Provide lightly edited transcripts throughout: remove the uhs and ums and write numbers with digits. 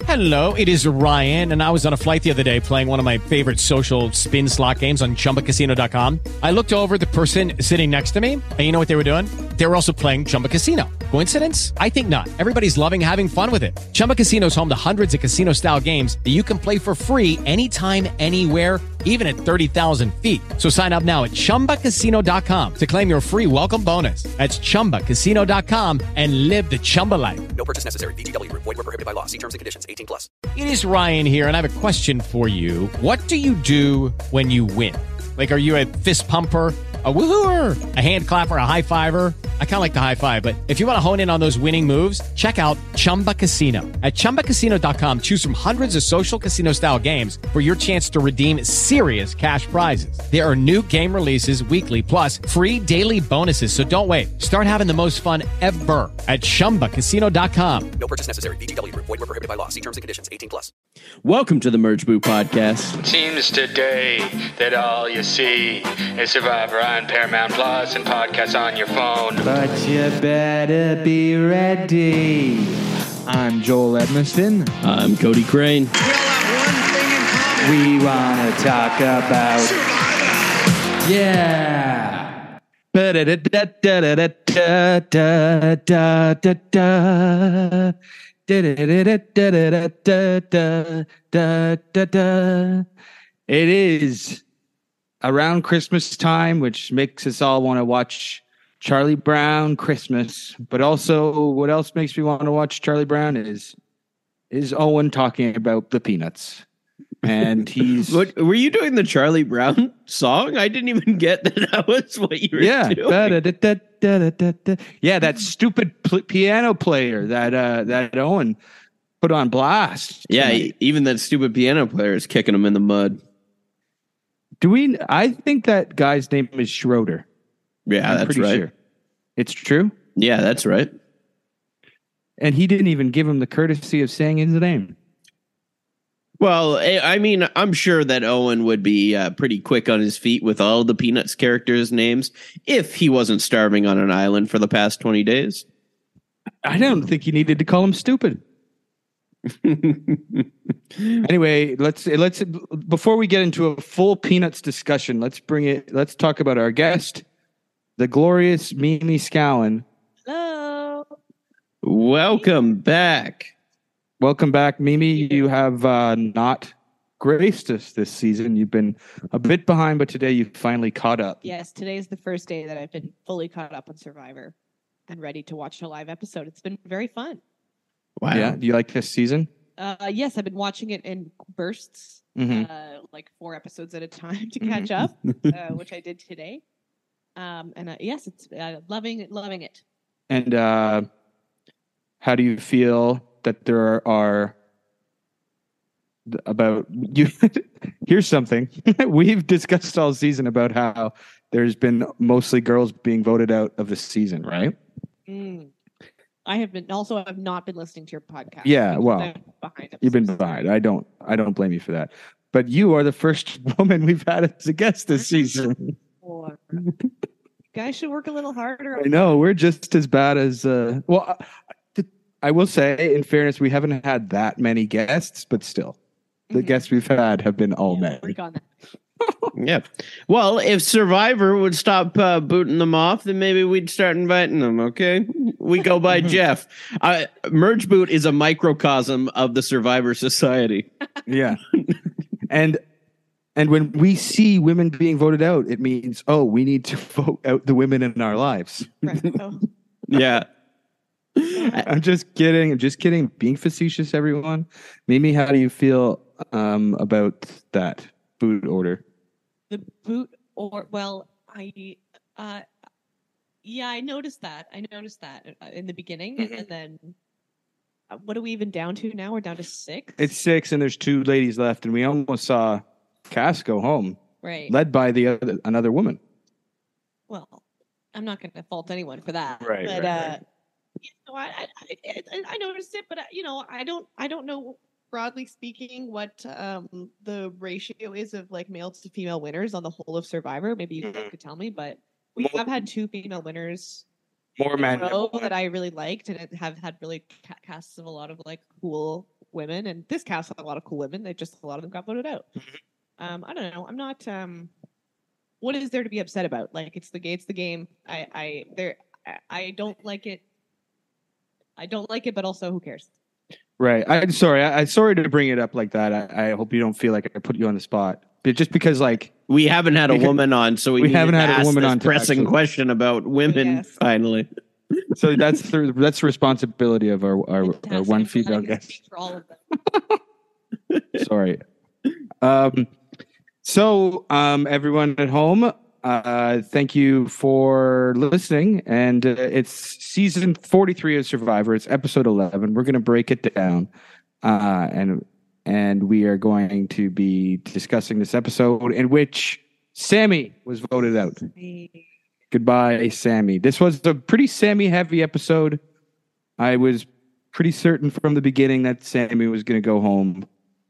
Hello, it is Ryan, and I was on a flight the other day playing one of my favorite social spin slot games on ChumbaCasino.com. I looked over at the person sitting next to me, and you know what they were doing? They were also playing Chumba Casino. Coincidence? I think not. Everybody's loving having fun with it. Chumba Casino is home to hundreds of casino-style games that you can play for free anytime, anywhere, even at 30,000 feet. So sign up now at ChumbaCasino.com to claim your free welcome bonus. That's ChumbaCasino.com and live the Chumba life. No purchase necessary. VGW. Void were prohibited by law. See terms and conditions. 18+. It is Ryan here, and I have a question for you. What do you do when you win? Like, are you a fist pumper, a woohooer, a hand clapper, a high fiver? I kind of like the high five, but if you want to hone in on those winning moves, check out Chumba Casino. At ChumbaCasino.com, choose from hundreds of social casino-style games for your chance to redeem serious cash prizes. There are new game releases weekly, plus free daily bonuses. So don't wait. Start having the most fun ever at ChumbaCasino.com. No purchase necessary. VGW. Void were prohibited by law. See terms and conditions. 18+. Welcome to the Merge Boot Podcast. Seems today that all you see is Survivor on Paramount Plus and podcasts on your phone. But you better be ready. I'm Joel Edmiston. I'm Cody Crane. We'll have one thing in common. We want to talk about Survivor. Yeah. It is around Christmas time, which makes us all want to watch Charlie Brown Christmas. But also, what else makes me want to watch Charlie Brown is Owen talking about the Peanuts. And he's What were you doing, the Charlie Brown song? I didn't even get that was what you were doing. Yeah, that stupid piano player that Owen put on blast. Yeah, even that stupid piano player is kicking him in the mud. I think that guy's name is Schroeder. Yeah, I'm that's pretty right. sure. It's true. Yeah, that's right. And he didn't even give him the courtesy of saying his name. Well, I mean, I'm sure that Owen would be pretty quick on his feet with all the Peanuts characters' names if he wasn't starving on an island for the past 20 days. I don't think he needed to call him stupid. Anyway, let's before we get into a full Peanuts discussion, let's talk about our guest, the glorious Mimi Scowen. Hello. Welcome back. Welcome back, Mimi. You have not graced us this season. You've been a bit behind, but today you finally caught up. Yes, today's the first day that I've been fully caught up on Survivor and ready to watch a live episode. It's been very fun. Wow. Yeah, do you like this season? Yes, I've been watching it in bursts, like 4 episodes at a time to catch up, which I did today. Yes, it's loving it. And how do you feel that there are about you? Here's something we've discussed all season about how there's been mostly girls being voted out of the season, right? I've not been listening to your podcast. Yeah, well, you've been behind. I don't blame you for that. But you are the first woman we've had as a guest this season. You guys should work a little harder. I know we're just as bad as. I will say, in fairness, we haven't had that many guests, but still, the guests we've had have been all men. Work on that. Yeah. Well, if Survivor would stop booting them off, then maybe we'd start inviting them, okay? We go by Jeff. Merge Boot is a microcosm of the Survivor Society. Yeah. And when we see women being voted out, it means, we need to vote out the women in our lives. Right. Oh. Yeah. I'm just kidding. Being facetious, everyone. Mimi, how do you feel about that boot order? The boot, I noticed that. In the beginning, and then what are we even down to now? We're down to 6. It's 6, and there's 2 ladies left, and we almost saw Cass go home, right? Led by another woman. Well, I'm not going to fault anyone for that, right? But right. I noticed it, but I don't know. Broadly speaking, what the ratio is of like male to female winners on the whole of Survivor. Maybe you could tell me, but we have had 2 female winners more men that I really liked and have had really casts of a lot of like cool women, and this cast had a lot of cool women. A lot of them got voted out. I don't know. I'm not. What is there to be upset about? Like it's the game. I don't like it. I don't like it, but also who cares? Right. I'm sorry. I'm sorry to bring it up like that. I hope you don't feel like I put you on the spot. But just because, like, We haven't had a woman on, so we haven't needed to had a ask woman this on to pressing actually- question about women. Yes. Finally, so that's the responsibility of our Fantastic. one I'm female glad I can guest. speak for all of them. Sorry. So everyone at home, thank you for listening. And it's season 43 of Survivor. It's episode 11. We're going to break it down. And we are going to be discussing this episode in which Sammy was voted out. Goodbye, Sammy. This was a pretty Sammy heavy episode. I was pretty certain from the beginning that Sammy was going to go home.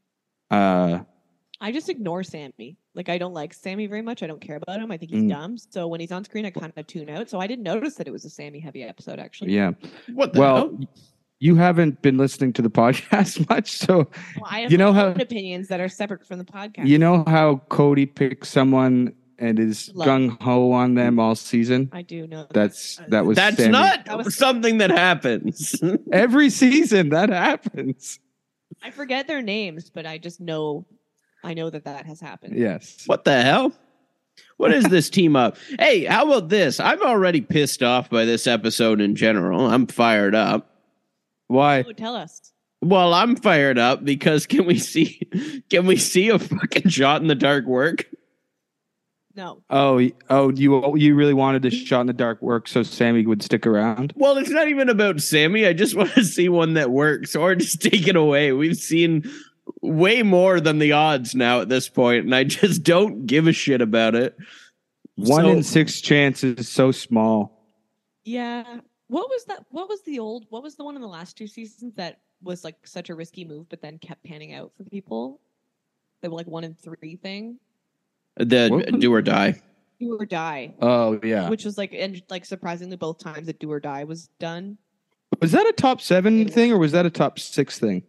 I just ignore Sammy. Like I don't like Sammy very much. I don't care about him. I think he's dumb. So when he's on screen, I kind of tune out. So I didn't notice that it was a Sammy heavy episode. Actually, Yeah. what the Well, hell? you haven't been listening to the podcast much, so Well, I have You know my how- own opinions that are separate from the podcast. you know how Cody picks someone and is Love. gung ho on them all season. I do know That was That's Sammy. not That was- something that happens. Every season that happens. I forget their names, but I just know. I know that has happened. Yes. What the hell? What is this team up? Hey, how about this? I'm already pissed off by this episode in general. I'm fired up. Why? Oh, tell us. Well, I'm fired up because can we see a fucking shot in the dark work? No. Oh, you really wanted this shot in the dark work so Sammy would stick around? Well, it's not even about Sammy. I just want to see one that works or just take it away. We've seen way more than the odds now at this point, and I just don't give a shit about it. 1 So- in 6 chance is so small. Yeah. What was that? What was the one in the last 2 seasons that was like such a risky move, but then kept panning out for people? They were like 1 in 3 thing. The What? do or die. Do or die. Oh, yeah. Which was like, and like surprisingly, both times that do or die was done. Was that a top 7 thing or was that a top 6 thing?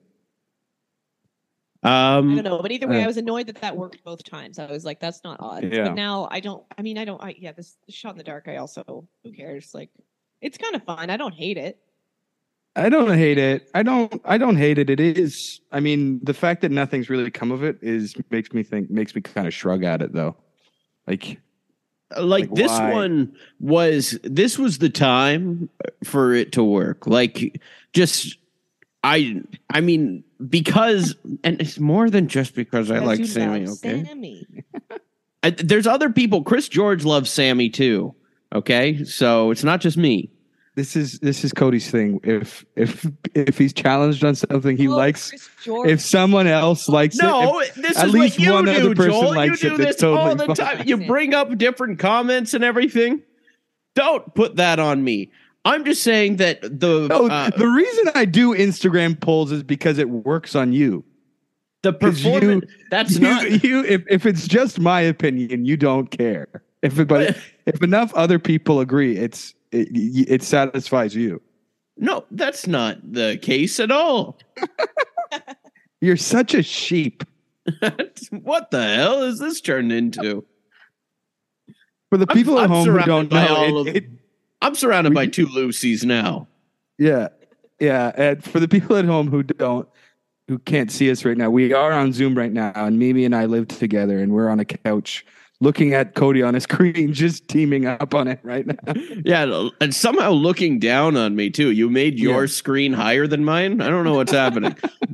I don't know, but either way, Uh, I was annoyed that worked both times. I was like, that's not odd. Yeah. But now I don't. I mean, this shot in the dark. I also, who cares? Like, it's kind of fun. I don't hate it. I don't hate it. I don't hate it. It is. I mean, the fact that nothing's really come of it makes me kind of shrug at it though. Like This why? one was the time for it to work. Like just I mean because, and it's more than just because I Because like you Sammy. love Okay, Sammy. there's other people. Chris George loves Sammy too. Okay, so it's not just me. this is Cody's thing. If he's challenged on something he Oh, likes, Chris George. if someone else likes it, No, if this at is least what you one do, other person Joel. likes You do it, this it's totally all the fine. time. You bring up different comments and everything. Don't put that on me. I'm just saying that the reason I do Instagram polls is because it works on you. the 'cause performance. That's not. If it's just my opinion, you don't care. If enough other people agree, it satisfies you. No, that's not the case at all. You're such a sheep. What the hell is this turned into? For the people at I'm home who surrounded don't by know, all of- I'm surrounded by 2 Lucys now. yeah. And for the people at home who can't see us right now, we are on Zoom right now, and Mimi and I live together, and we're on a couch looking at Cody on a screen, just teaming up on it right now. Yeah, and somehow looking down on me too. You made your Yeah. screen higher than mine. I don't know what's happening.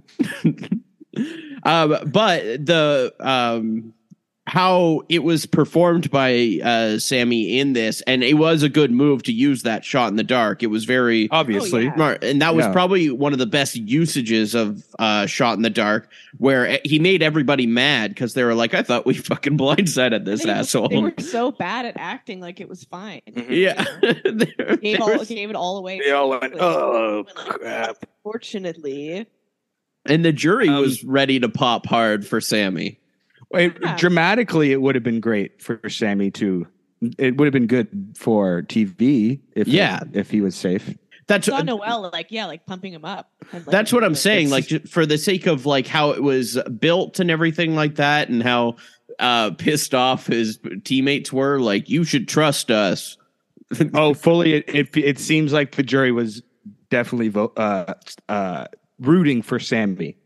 But the how it was performed by Sammy in this, and it was a good move to use that shot in the dark. It was very Obviously. Oh, yeah. smart, and that was Yeah. probably one of the best usages of shot in the dark, where he made everybody mad because they were like, "I thought we fucking blindsided this They asshole." were so bad at acting like it was fine. Yeah, Gave it all away. They all went, "Oh, crap." Fortunately, and the jury was ready to pop hard for Sammy. Yeah. Dramatically, it would have been great for Sammy too. It would have been good for TV if he was safe. That's saw Noel like pumping him up. And, that's what I'm like, saying. Like for the sake of like how it was built and everything like that, and how pissed off his teammates were. Like, you should trust us. Oh, fully. It seems like the jury was definitely rooting for Sammy,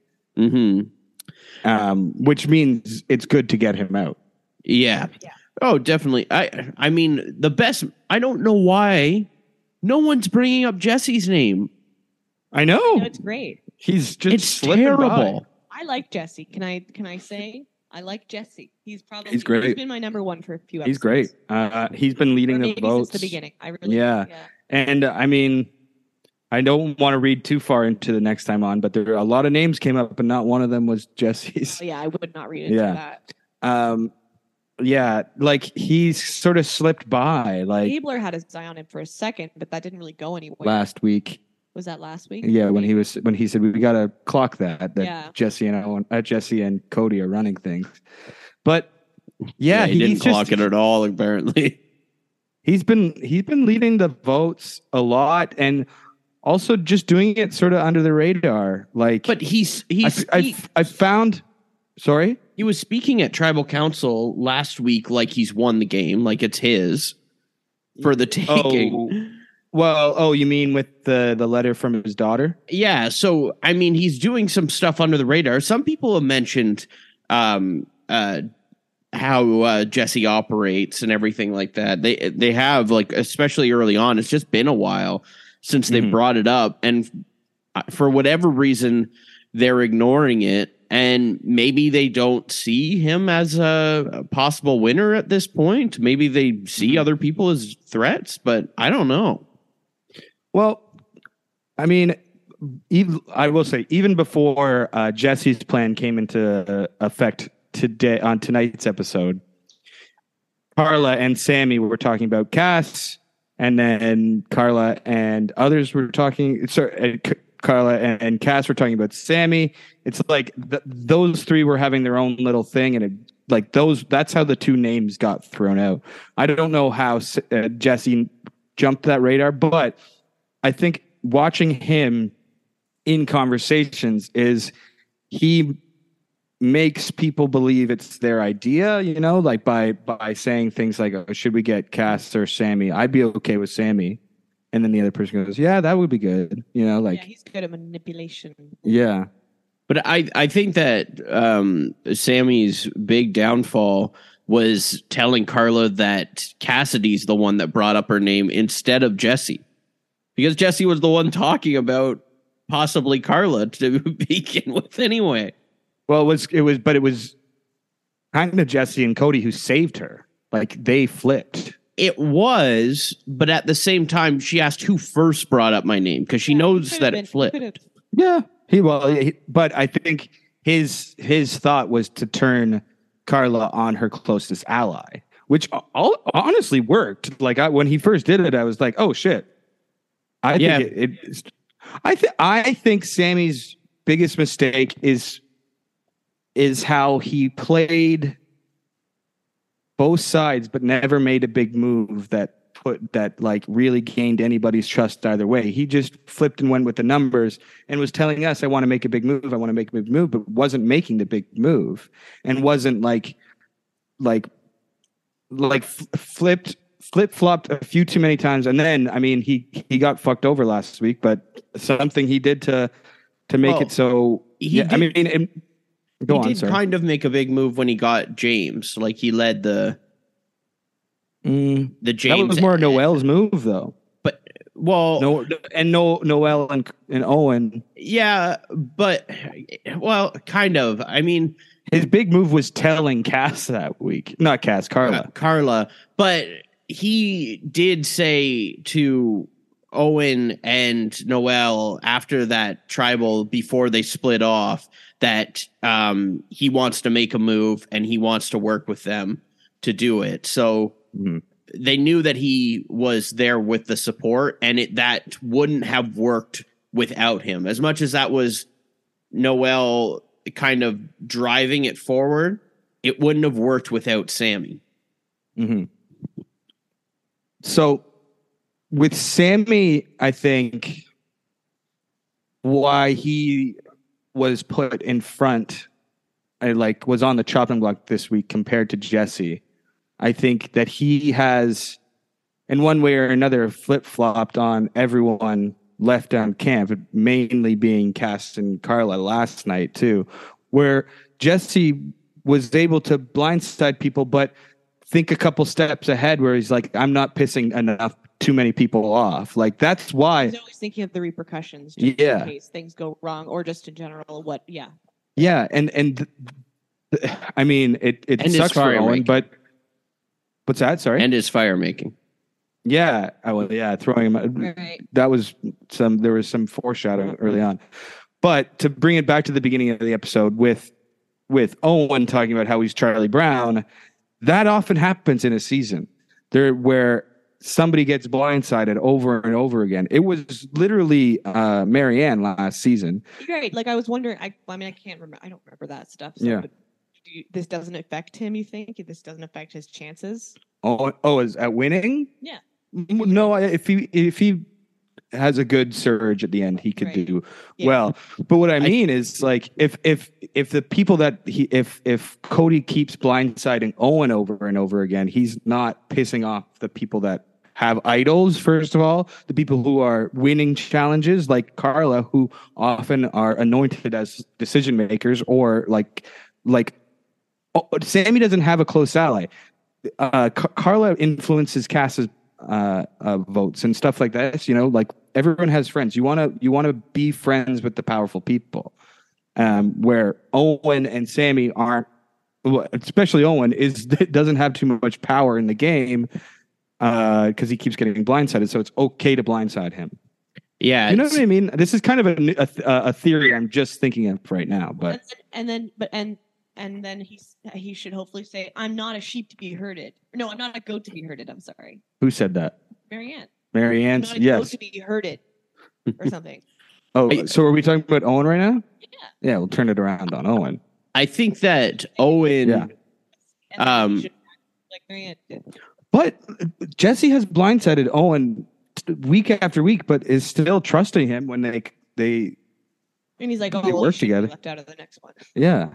which means it's good to get him out. Yeah. Oh, definitely. I mean, the best. I don't know why no one's bringing up Jesse's name. I know. No, it's great. He's just It's terrible. I like Jesse. Can I say I like Jesse? He's great. He's been my number one for a few episodes. He's great. He's been leading Or the maybe votes since the beginning. I really Yeah. And I mean, I don't want to read too far into the next time on, but there are a lot of names came up, and not one of them was Jesse's. Oh, yeah, I would not read into that. Yeah, like he's sort of slipped by. Like Gabler had his eye on him for a second, but that didn't really go anywhere. last week. Was that last week? Yeah, when he said we got to clock that Yeah. Jesse and Cody are running things. But yeah, he didn't clock it at all. Apparently, he's been leading the votes a lot, and also just doing it sort of under the radar. Like, but I found. Sorry, he was speaking at Tribal Council last week like he's won the game, like it's his for the taking. Well, you mean with the letter from his daughter? Yeah. So, I mean, he's doing some stuff under the radar. Some people have mentioned how Jesse operates and everything like that. They have, like, especially early on, it's just been a while since they brought it up. And for whatever reason, they're ignoring it. And maybe they don't see him as a possible winner at this point. Maybe they see other people as threats, but I don't know. Well, I mean, I will say, even before Jesse's plan came into effect today on tonight's episode, Carla and Sammy were talking about Cass, and then Carla and others were talking. Carla and Cass were talking about Sammy. It's like those three were having their own little thing, and that's how the two names got thrown out. I don't know how Jesse jumped that radar, but I think watching him in conversations is he makes people believe it's their idea, like by saying things like, oh, should we get Cass or Sammy? I'd be okay with Sammy. And then the other person goes, yeah, that would be good. Yeah, he's good at manipulation. Yeah. But I think that Sammy's big downfall was telling Carla that Cassidy's the one that brought up her name instead of Jesse. Because Jesse was the one talking about possibly Carla to begin with anyway. Well, it was kind of Jesse and Cody who saved her. Like, they flipped. It was, but at the same time, she asked who first brought up my name because she knows that it flipped. Yeah, but I think his thought was to turn Carla on her closest ally, which honestly worked. Like when he first did it, I was like, oh shit. I think Sammy's biggest mistake is how he played both sides, but never made a big move that really gained anybody's trust either way. He just flipped and went with the numbers and was telling us, I want to make a big move, but wasn't making the big move, and wasn't flip-flopped a few too many times. And then, I mean, he got fucked over last week, but something he did to make it so. He did kind of make a big move when he got James. Like, he led the James. That was more Noel's move, though. But Noel and Owen. Yeah, but kind of. I mean, his big move was telling Cass that week, not Cass, Carla. But he did say to Owen and Noel after that tribal, before they split off, that he wants to make a move and he wants to work with them to do it. So they knew that he was there with the support, and that wouldn't have worked without him. As much as that was Noel kind of driving it forward, it wouldn't have worked without Sammy. So with Sammy, I think why he was put in front, I was on the chopping block this week compared to Jesse. I think that he has, in one way or another, flip-flopped on everyone left on camp, mainly being Cass and Carla last night too, where Jesse was able to blindside people, but think a couple steps ahead where he's like, I'm not pissing too many people off. Like, that's why. He's always thinking of the repercussions just in case things go wrong, or just in general, Yeah, I mean, it sucks for Owen, but what's that? Sorry? And his fire making. Yeah. Throwing him. Right. There was some foreshadowing early on. But to bring it back to the beginning of the episode with Owen talking about how he's Charlie Brown, that often happens in a season where somebody gets blindsided over and over again. It was literally Marianne last season. Right. Like, I was wondering, I can't remember. I don't remember that stuff. So, Yeah. but this doesn't affect him, you think? This doesn't affect his chances? Is at winning? Yeah. No, if he has a good surge at the end, he could do well. But what I mean is, like, if the people that if Cody keeps blindsiding Owen over and over again, he's not pissing off the people that have idols. First of all, the people who are winning challenges, like Carla, who often are anointed as decision makers, or like Sammy doesn't have a close ally. Carla influences Cass's votes and stuff like that. Like, everyone has friends. You want to be friends with the powerful people. Where Owen and Sammy aren't, especially Owen doesn't have too much power in the game because he keeps getting blindsided. So it's okay to blindside him. Yeah, you know what I mean. This is kind of a theory I'm just thinking of right now. But and then he should hopefully say, "I'm not a sheep to be herded." No, I'm not a goat to be herded. I'm sorry. Who said that? Marianne. Marianne. I'm not a goat Yes. to be herded, or something. Oh, so are we talking about Owen right now? Yeah. Yeah, we'll turn it around on Owen. I think that Owen. Yeah. And he should act like Marianne did. But Jesse has blindsided Owen week after week, but is still trusting him when they And he's like, "Oh, they well, work you should be together. left out of the next one." yeah.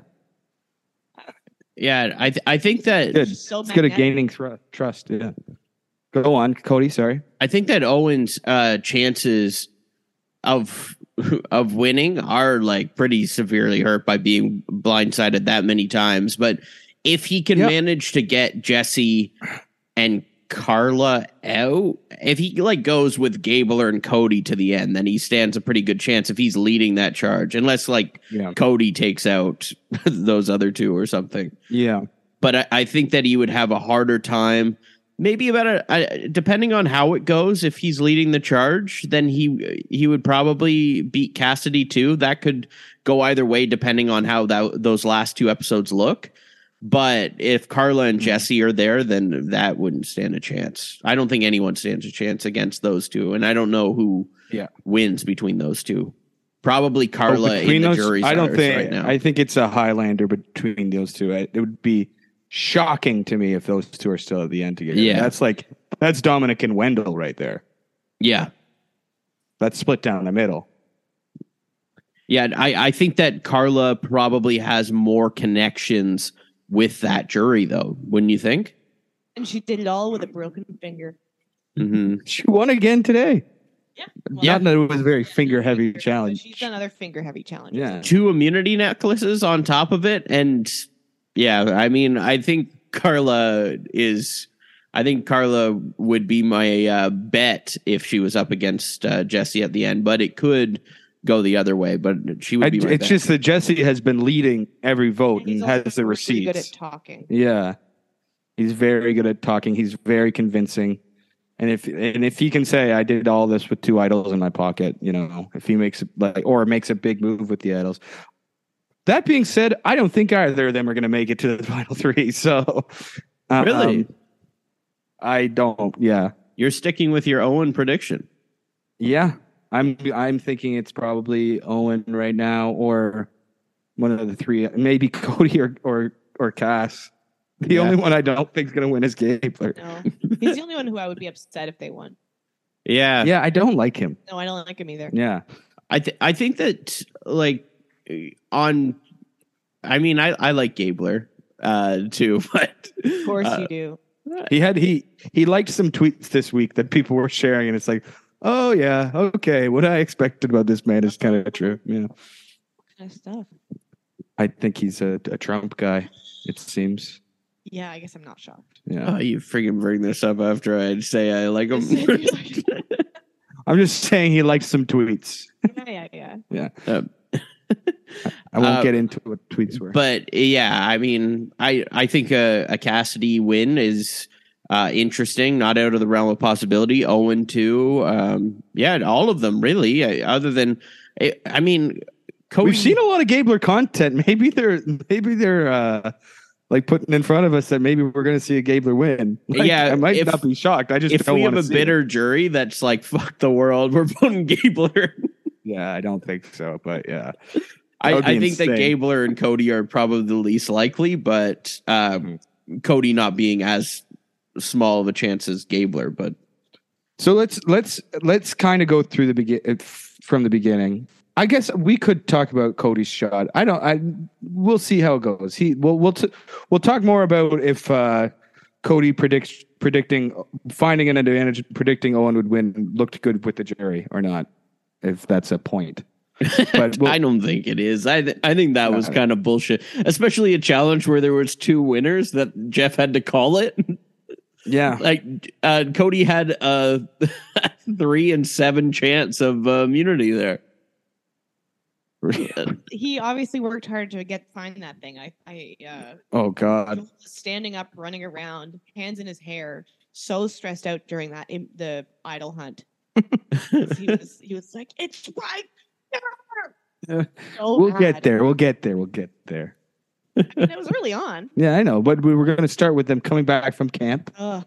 Yeah, I think that Good. So It's good at magnetic. gaining trust. Yeah. Go on, Cody. Sorry. I think that Owen's chances of winning are like pretty severely hurt by being blindsided that many times. But if he can manage to get Jesse and Carla out, if he goes with Gabler and Cody to the end, then he stands a pretty good chance if he's leading that charge, unless Cody takes out those other two or something. Yeah. But I think that he would have a harder time. Maybe depending on how it goes, if he's leading the charge, then he would probably beat Cassidy too. That could go either way depending on how those last two episodes look. But if Carla and Jesse are there, then that wouldn't stand a chance. I don't think anyone stands a chance against those two, and I don't know who wins between those two. Probably Carla in the jury's I don't think. right now. I think it's a Highlander between those two. It would be shocking to me if those two are still at the end together. Yeah. That's Dominic and Wendell right there. Yeah. That's split down the middle. Yeah, I think that Carla probably has more connections with that jury, though, wouldn't you think? And she did it all with a broken finger. Mm-hmm. She won again today. Yeah. Not that it was a very finger-heavy challenge. She's done other finger-heavy challenges. Yeah. 2 immunity necklaces on top of it. And yeah, I mean, I think Carla would be my bet if she was up against Jesse at the end, but it could go the other way, but she would be my It's bet. just that Jesse has been leading every vote And he's and has also the really receipts. good at talking. Yeah. He's very good at talking. He's very convincing. And if he can say, I did all this with 2 idols in my pocket, if he makes a big move with the idols. That being said, I don't think either of them are going to make it to the final 3. So Really? I don't. Yeah. You're sticking with your Owen prediction. Yeah. I'm thinking it's probably Owen right now, or one of the 3, maybe Cody or Cass. The only one I don't think is going to win is Gabler. No, he's the only one who I would be upset if they won. Yeah. Yeah, I don't like him. No, I don't like him either. Yeah. I think that like I like Gabler too, but Of course you do. He liked some tweets this week that people were sharing, and it's like, oh yeah, okay, what I expected about this man is kind of true. Yeah, Kind of stuff. I think he's a Trump guy. It seems. Yeah, I guess I'm not shocked. Yeah, oh, you freaking bring this up after I say I like him. I'm just saying he liked some tweets. Yeah. I won't get into what tweets were. But yeah, I mean, I think a Cassidy win is interesting, not out of the realm of possibility. 0-2, yeah, all of them really. Other than, I mean, Cody, we've seen a lot of Gabler content. Maybe they're like putting in front of us that maybe we're going to see a Gabler win. Like, yeah, I might not be shocked. I just if don't we have want a to bitter jury that's like fuck the world, we're voting Gabler. Yeah, I don't think so, but yeah. I think that insane. Gabler and Cody are probably the least likely, but Cody not being as small of a chance as Gabler. But So let's kind of go through from the beginning. I guess we could talk about Cody's shot. We'll see how it goes. We'll talk more about if Cody predicting finding an advantage, predicting Owen would win looked good with the jury or not, if that's a point. But I don't think it is. I think that was kind of bullshit, especially a challenge where there was two winners that Jeff had to call it. Yeah, like Cody had a 3 in 7 chance of immunity there. He obviously worked hard to find that thing. Oh God. Standing up, running around, hands in his hair, so stressed out during the idol hunt. he was like, it's right there. So We'll mad. get there. I mean, it was early on. Yeah, I know, but we were going to start with them coming back from camp. Ugh,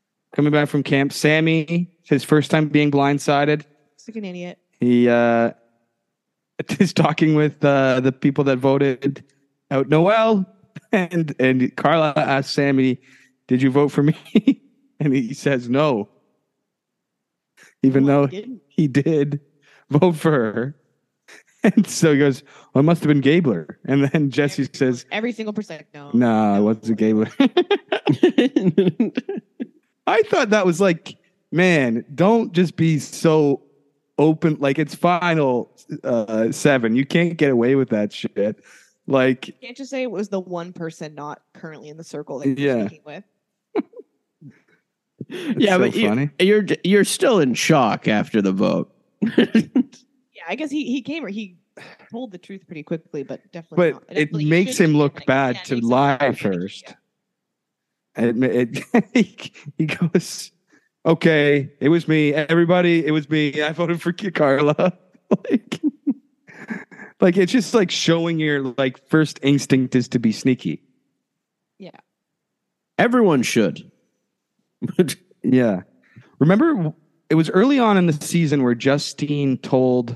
Sammy, his first time being blindsided. it's like an idiot. He is talking with the people that voted out Noel, and Carla asked Sammy, "Did you vote for me?" And he says no, even though he did vote for her. And so he goes, well, it must have been Gabler. And then Jesse says, every single percent. No, it wasn't Gabler. I thought that was like, man, don't just be so open. Like, it's final 7. You can't get away with that shit. Like, you can't just say it was the one person not currently in the circle that you're speaking with. Yeah, so but funny. You're still in shock after the vote. Yeah, I guess he came or he told the truth pretty quickly, but definitely. But it makes him look bad to lie first. He goes, okay, it was me. Everybody, it was me. I voted for Carla. like it's just like showing your like first instinct is to be sneaky. Yeah. Everyone should. Yeah. Remember, it was early on in the season where Justine told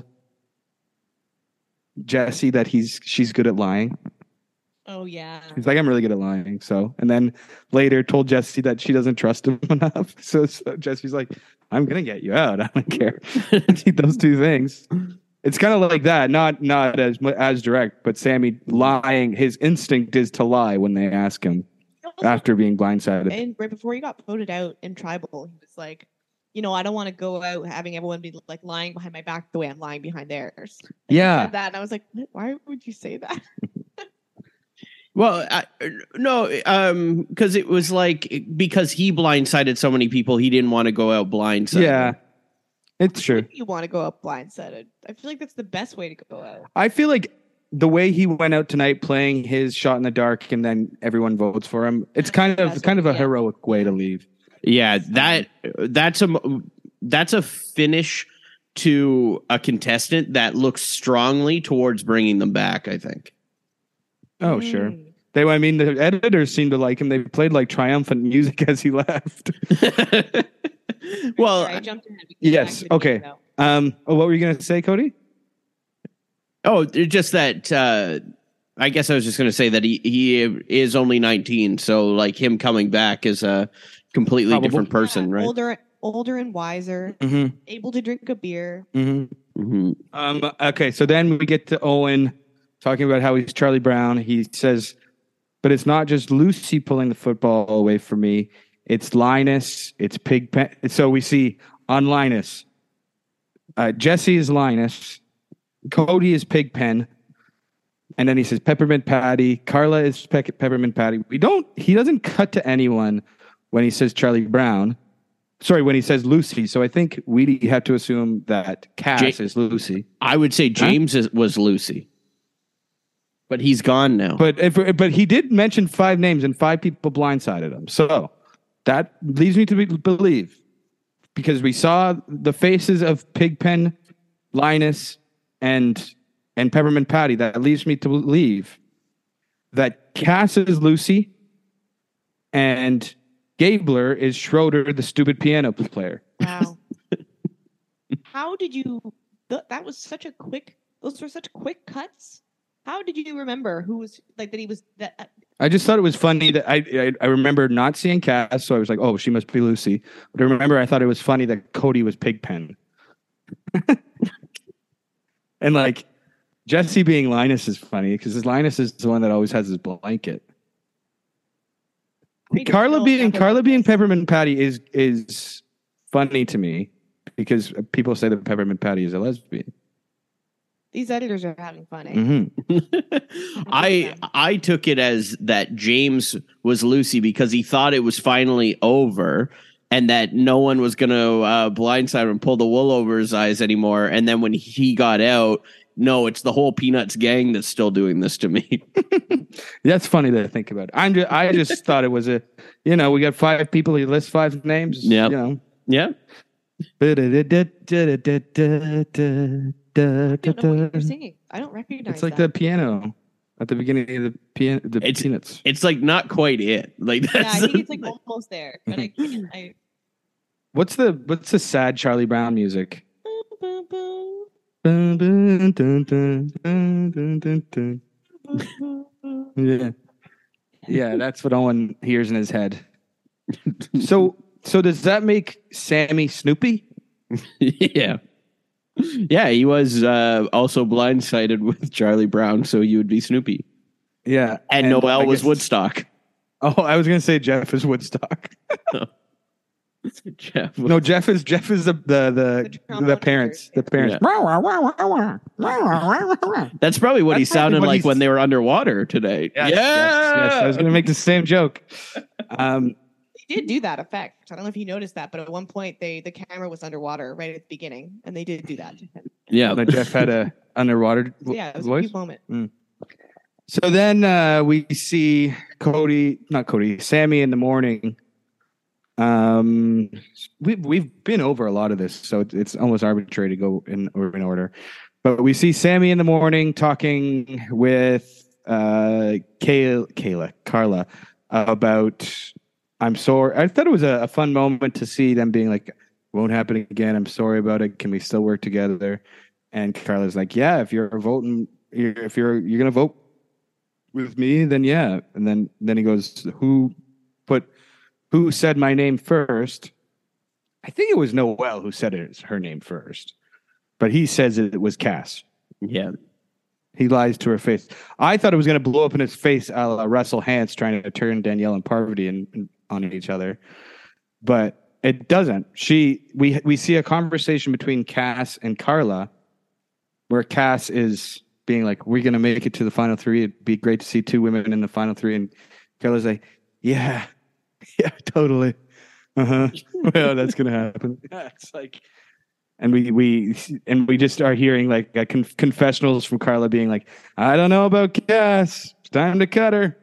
Jesse that she's good at lying. Oh yeah. He's like, I'm really good at lying. So, and then later told Jesse that she doesn't trust him enough. So Jesse's like, I'm gonna get you out. I don't care. Those two things. It's kind of like that. Not as direct, but Sammy lying. His instinct is to lie when they ask him after being blindsided. And right before he got voted out in tribal, he was like, I don't want to go out having everyone be like lying behind my back the way I'm lying behind theirs. And yeah. he said that, and I was like, why would you say that? Well, no, because it was like because he blindsided so many people, he didn't want to go out blindsided. Yeah, it's true. You want to go out blindsided? I feel like that's the best way to go out. I feel like the way he went out tonight, playing his shot in the dark, and then everyone votes for him. It's kind of a heroic way to leave. Yeah, that's a finish to a contestant that looks strongly towards bringing them back, I think. Oh, sure. The editors seemed to like him. They played like triumphant music as he left. Well, sorry, I jumped ahead. Yes. Okay. What were you going to say, Cody? Oh, just that. I guess I was just going to say that he is only 19, so like him coming back is a completely different person, right? older and wiser, Mm-hmm. able to drink a beer. Mm-hmm. Mhm. Okay, so then we get to Owen talking about how he's Charlie Brown. He says, but it's not just Lucy pulling the football away from me. It's Linus. It's Pigpen. So we see on Linus, Jesse is Linus, Cody is Pigpen, and then he says Peppermint Patty. Carla is Peppermint Patty. He doesn't cut to anyone when he says Charlie Brown. Sorry, when he says Lucy. So I think we have to assume that Cass is Lucy. I would say James was Lucy, but he's gone now. But he did mention 5 names and 5 people blindsided him. So that leads me to believe, because we saw the faces of Pigpen, Linus, and Peppermint Patty. That leads me to believe that Cass is Lucy and Gabler is Schroeder, the stupid piano player. Wow. How did you? That was such a quick. Those were such quick cuts. How did you remember who was like that? He was that. I just thought it was funny that I remember not seeing Cass, so I was like, oh, she must be Lucy. But I remember I thought it was funny that Cody was Pigpen. And like Jesse being Linus is funny because Linus is the one that always has his blanket. Carla being Peppermint Patty is funny to me because people say that Peppermint Patty is a lesbian. These editors are having fun. Eh? Mm-hmm. I took it as that James was Lucy because he thought it was finally over and that no one was going to blindside him and pull the wool over his eyes anymore. And then when he got out, no, it's the whole Peanuts gang that's still doing this to me. That's funny to think about. I just thought it was we got 5 people. He lists 5 names. Yeah. Yeah. I don't know what you're singing. I don't recognize. It's like that. the piano at the beginning of the Peanuts. It's like not quite it. Like that's Yeah, I think it's like almost there, but I can't. What's the sad Charlie Brown music? Yeah, that's what Owen hears in his head. So does that make Sammy Snoopy? Yeah. Yeah, he was also blindsided with Charlie Brown, so you would be Snoopy. Yeah. And Noel was Woodstock. Oh, I was going to say Jeff is Woodstock. Jeff. No, Jeff is the parents. The parents. Yeah. That's probably what he sounded like when they were underwater today. Yes. I was going to make the same joke. They did do that effect. I don't know if you noticed that, but at one point the camera was underwater right at the beginning, and they did do that to him. Yeah, but Jeff had a underwater yeah, it was voice. a cute moment. So then we see Sammy in the morning. We've been over a lot of this, so it's almost arbitrary to go in order. But we see Sammy in the morning talking with Carla about I'm sorry. I thought it was a fun moment to see them being like, won't happen again. I'm sorry about it. Can we still work together? And Carla's like, yeah, if you're going to vote with me, then yeah. And then he goes, who said my name first? I think it was Noelle who said her name first, but he says it was Cass. Yeah. He lies to her face. I thought it was going to blow up in his face, a la Russell Hantz trying to turn Danielle and Parvati on each other, but it doesn't. We see a conversation between Cass and Carla, where Cass is being like, "We're going to make it to the final 3. It'd be great to see 2 women in the final 3." And Carla's like, "Yeah, totally. Well, that's going to happen." It's like. And we just are hearing like confessionals from Carla being like, I don't know about Cass. It's time to cut her.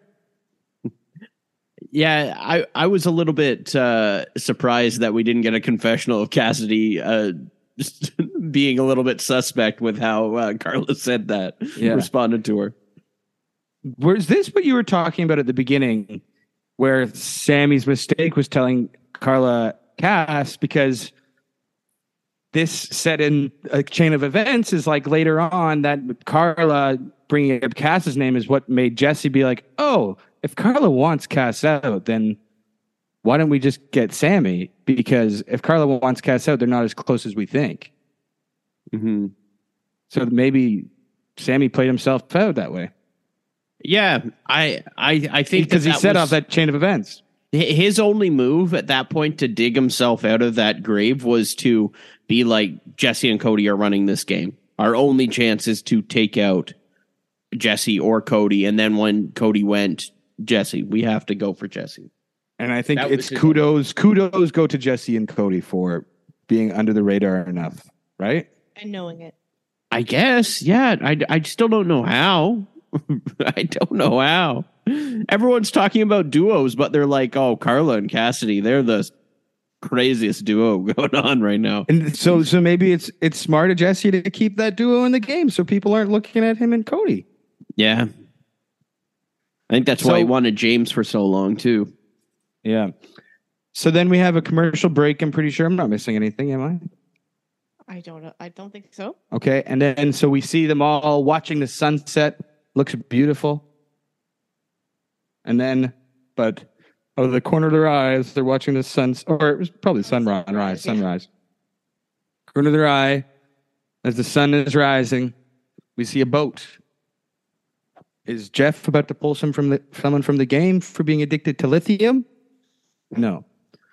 Yeah, I was a little bit surprised that we didn't get a confessional of Cassidy just being a little bit suspect with how Carla said that, responded to her. Was this what you were talking about at the beginning, where Sammy's mistake was telling Carla Cass, because this set in a chain of events is like later on that Carla bringing up Cass's name is what made Jesse be like, oh, if Carla wants Cass out, then why don't we just get Sammy? Because if Carla wants Cass out, they're not as close as we think. Mm-hmm. So maybe Sammy played himself out that way. Yeah, I think Because he set off that chain of events. his only move at that point to dig himself out of that grave was to be like, Jesse and Cody are running this game. Our only chance is to take out Jesse or Cody. And then when Cody went, Jesse, we have to go for Jesse. And I think That was it's his kudos go to Jesse and Cody for being under the radar enough, right? And knowing it. I guess, yeah. I still don't know how. I don't know how. Everyone's talking about duos, but they're like, oh, Carla and Cassidy, they're the craziest duo going on right now. And so maybe it's smart of Jesse to keep that duo in the game so people aren't looking at him and Cody. Yeah. I think that's why he wanted James for so long, too. Yeah. So then we have a commercial break. I'm pretty sure I'm not missing anything, am I? I don't know. I don't think so. Okay. And then so we see them all watching the sunset. Looks beautiful. And then, but out of the corner of their eyes, they're watching the or it was probably sunrise. Corner of their eye, as the sun is rising, we see a boat. Is Jeff about to pull someone from the game for being addicted to lithium? No.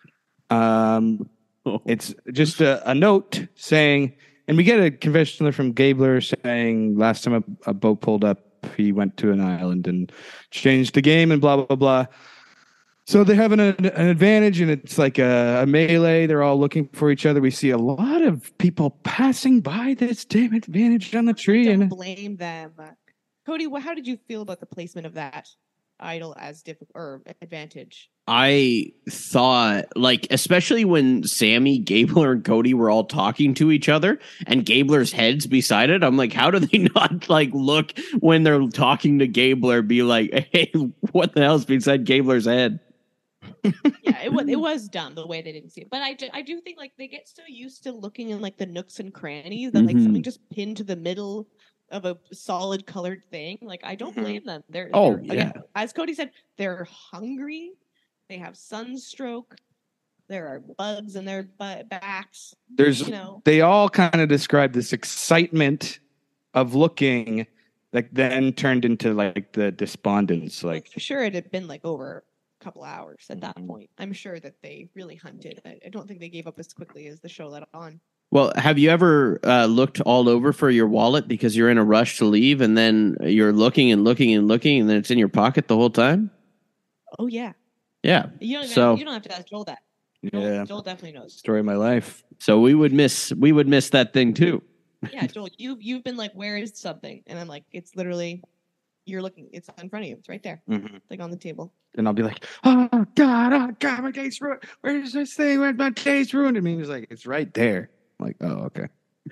It's just a note saying, and we get a confession from Gabler saying last time a boat pulled up, he went to an island and changed the game and blah, blah, blah. So they have an advantage, and it's like a melee. They're all looking for each other. We see a lot of people passing by this damn advantage on the tree. Don't and blame them. Cody, how did you feel about the placement of that idol as advantage? I thought, like, especially when Sammy, Gabler, and Cody were all talking to each other and Gabler's head's beside it, I'm like, how do they not, like, look when they're talking to Gabler, be like, hey, what the hell's beside Gabler's head? Yeah, it was dumb the way they didn't see it. But I do think, like, they get so used to looking in, like, the nooks and crannies that, like, something just pinned to the middle of a solid colored thing. Like, I don't blame them. They're again, as Cody said, they're hungry. They have sunstroke. There are bugs in their backs. They all kind of describe this excitement of looking that then turned into like the despondence. Like, for sure, it had been like over a couple hours at that point. I'm sure that they really hunted. I don't think they gave up as quickly as the show let on. Well, have you ever looked all over for your wallet because you're in a rush to leave, and then you're looking and looking and looking, and then it's in your pocket the whole time? Oh yeah. Yeah. You don't have to ask Joel that. Joel definitely knows. Story of my life. So we would miss that thing too. Yeah, Joel, you've been like, where is something? And I'm like, it's literally, you're looking, it's in front of you. It's right there. Mm-hmm. It's like on the table. And I'll be like, oh God, my day's ruined. Where's this thing? Where's my day's ruined? And he's like, it's right there. I'm like, oh, okay.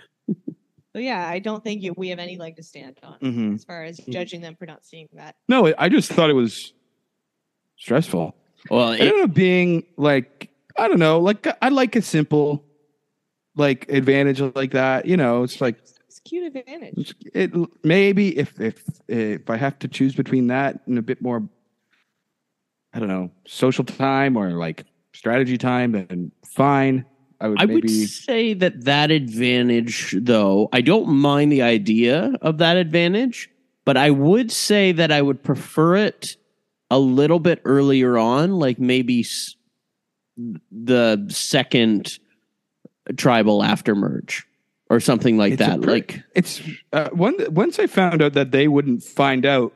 So yeah, I don't think we have any leg to stand on as far as judging them for not seeing that. No, I just thought it was stressful. Well, I don't know, being like, I don't know, like I like a simple like advantage like that. You know, it's like it's a cute advantage. It maybe if I have to choose between that and a bit more, I don't know, social time or like strategy time, then fine. I would say that advantage, though, I don't mind the idea of that advantage, but I would say that I would prefer it a little bit earlier on, like maybe the second tribal after merge or something like that. Once I found out that they wouldn't find out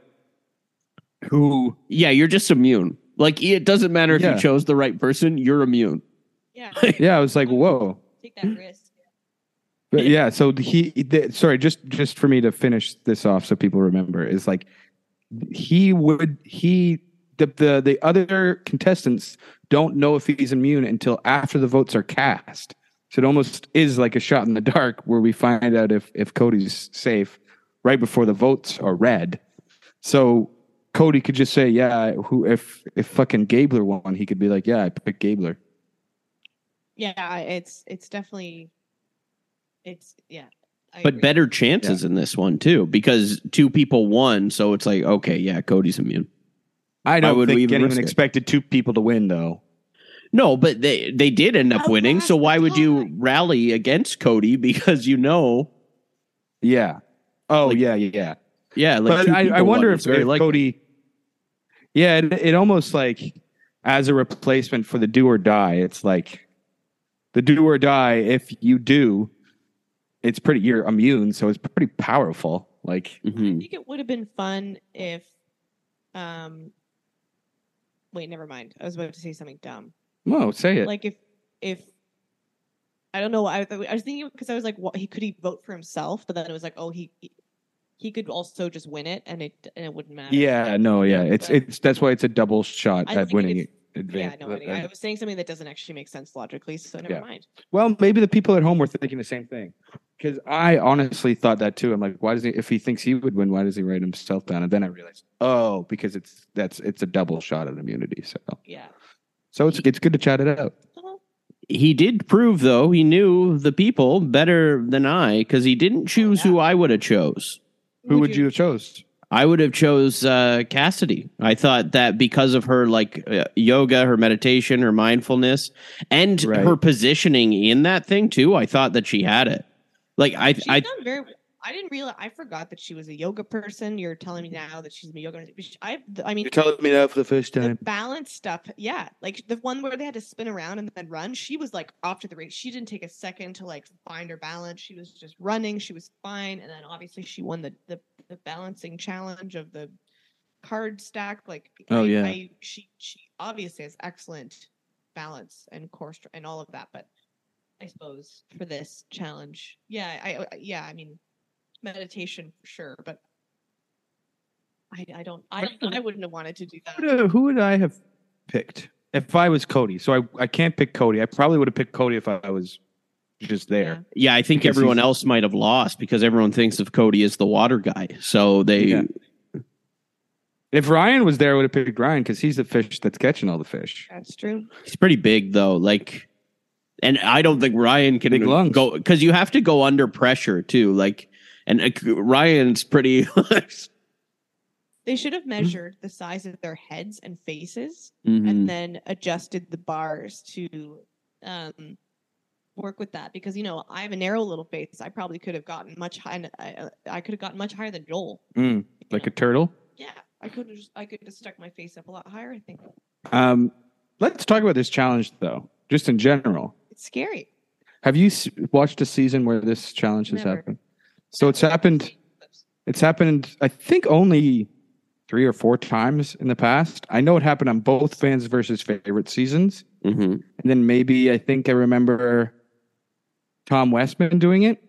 who. Yeah, you're just immune. Like, it doesn't matter if you chose the right person, you're immune. Yeah. Yeah, I was like, whoa. Take that risk. But yeah, so sorry, just for me to finish this off so people remember, is like the other contestants don't know if he's immune until after the votes are cast. So it almost is like a shot in the dark where we find out if Cody's safe right before the votes are read. So Cody could just say, yeah, if fucking Gabler won, he could be like, yeah, I picked Gabler. Yeah, it's definitely But better chances in this one too, because two people won, so it's like, okay, yeah, Cody's immune. I don't think anyone expected two people to win, though. No, but they did end up How winning. So fast why the would you time? rally against Cody? Because you know, Yeah. Oh, Like- yeah, yeah. yeah. Like But two I people wonder won. if, It's very if likely. Cody. Yeah, it almost like as a replacement for the do or die. It's like the do or die. If you do, it's pretty. You're immune, so it's pretty powerful. Like, I Mhm. think it would have been fun if wait, never mind. I was about to say something dumb. whoa, say it. Like if I don't know. I was thinking because I was like, what, could he vote for himself? But then it was like, oh, he could also just win it, and it wouldn't matter. Yeah, no, yeah. Yeah, but- It's that's why it's a double shot I at think winning if- it. Yeah, no, I was saying something that doesn't actually make sense logically, so never Yeah. mind. Well, maybe the people at home were thinking the same thing. Because I honestly thought that too. I'm like, why does he? If he thinks he would win, why does he write himself down? And then I realized, oh, because it's a double shot at immunity. Yeah. So it's good to chat it out. Uh-huh. He did prove, though, he knew the people better than I, because he didn't choose who I would have chose. Who would you have chose? I would have chose Cassidy. I thought that because of her yoga, her meditation, her mindfulness, and Right. her positioning in that thing too, I thought that she had it. Like She's I done very. I didn't realize. I forgot that she was a yoga person. You're telling me now that she's a yoga. I mean, telling me that for the first the balance stuff. Yeah, like the one where they had to spin around and then run. She was like after the race. She didn't take a second to like find her balance. She was just running. She was fine. And then obviously she won the balancing challenge of the card stack. Like, Oh, yeah. she obviously has excellent balance and core and all of that. But I suppose for this challenge, I mean, meditation for sure, but I wouldn't have wanted to do that. Who would I have picked if I was Cody? So I can't pick Cody. I probably would have picked Cody if I was just there. yeah, I think Because everyone he's- else might have lost because everyone thinks of Cody as the water guy. So they Yeah. If Ryan was there, I would have picked Ryan because he's the fish that's catching all the fish. That's true. he's pretty big though. Like, and I don't think Ryan can Big lungs. go because you have to go under pressure too. Like, and Ryan's pretty. They should have measured the size of their heads and faces Mhm. and then adjusted the bars to work with that because I have a narrow little face. I probably could have gotten much high. I could have gotten much higher than Joel. Like a turtle. Yeah, I could have stuck my face up a lot higher. I think Let's talk about this challenge though, just in general. it's scary. Have you watched a season where this challenge has Never. happened? So it's happened. It's happened, I think, only 3 or 4 times in the past. I know it happened on both Fans versus Favorite seasons. Mhm. And then maybe I think I remember Tom Westman doing it.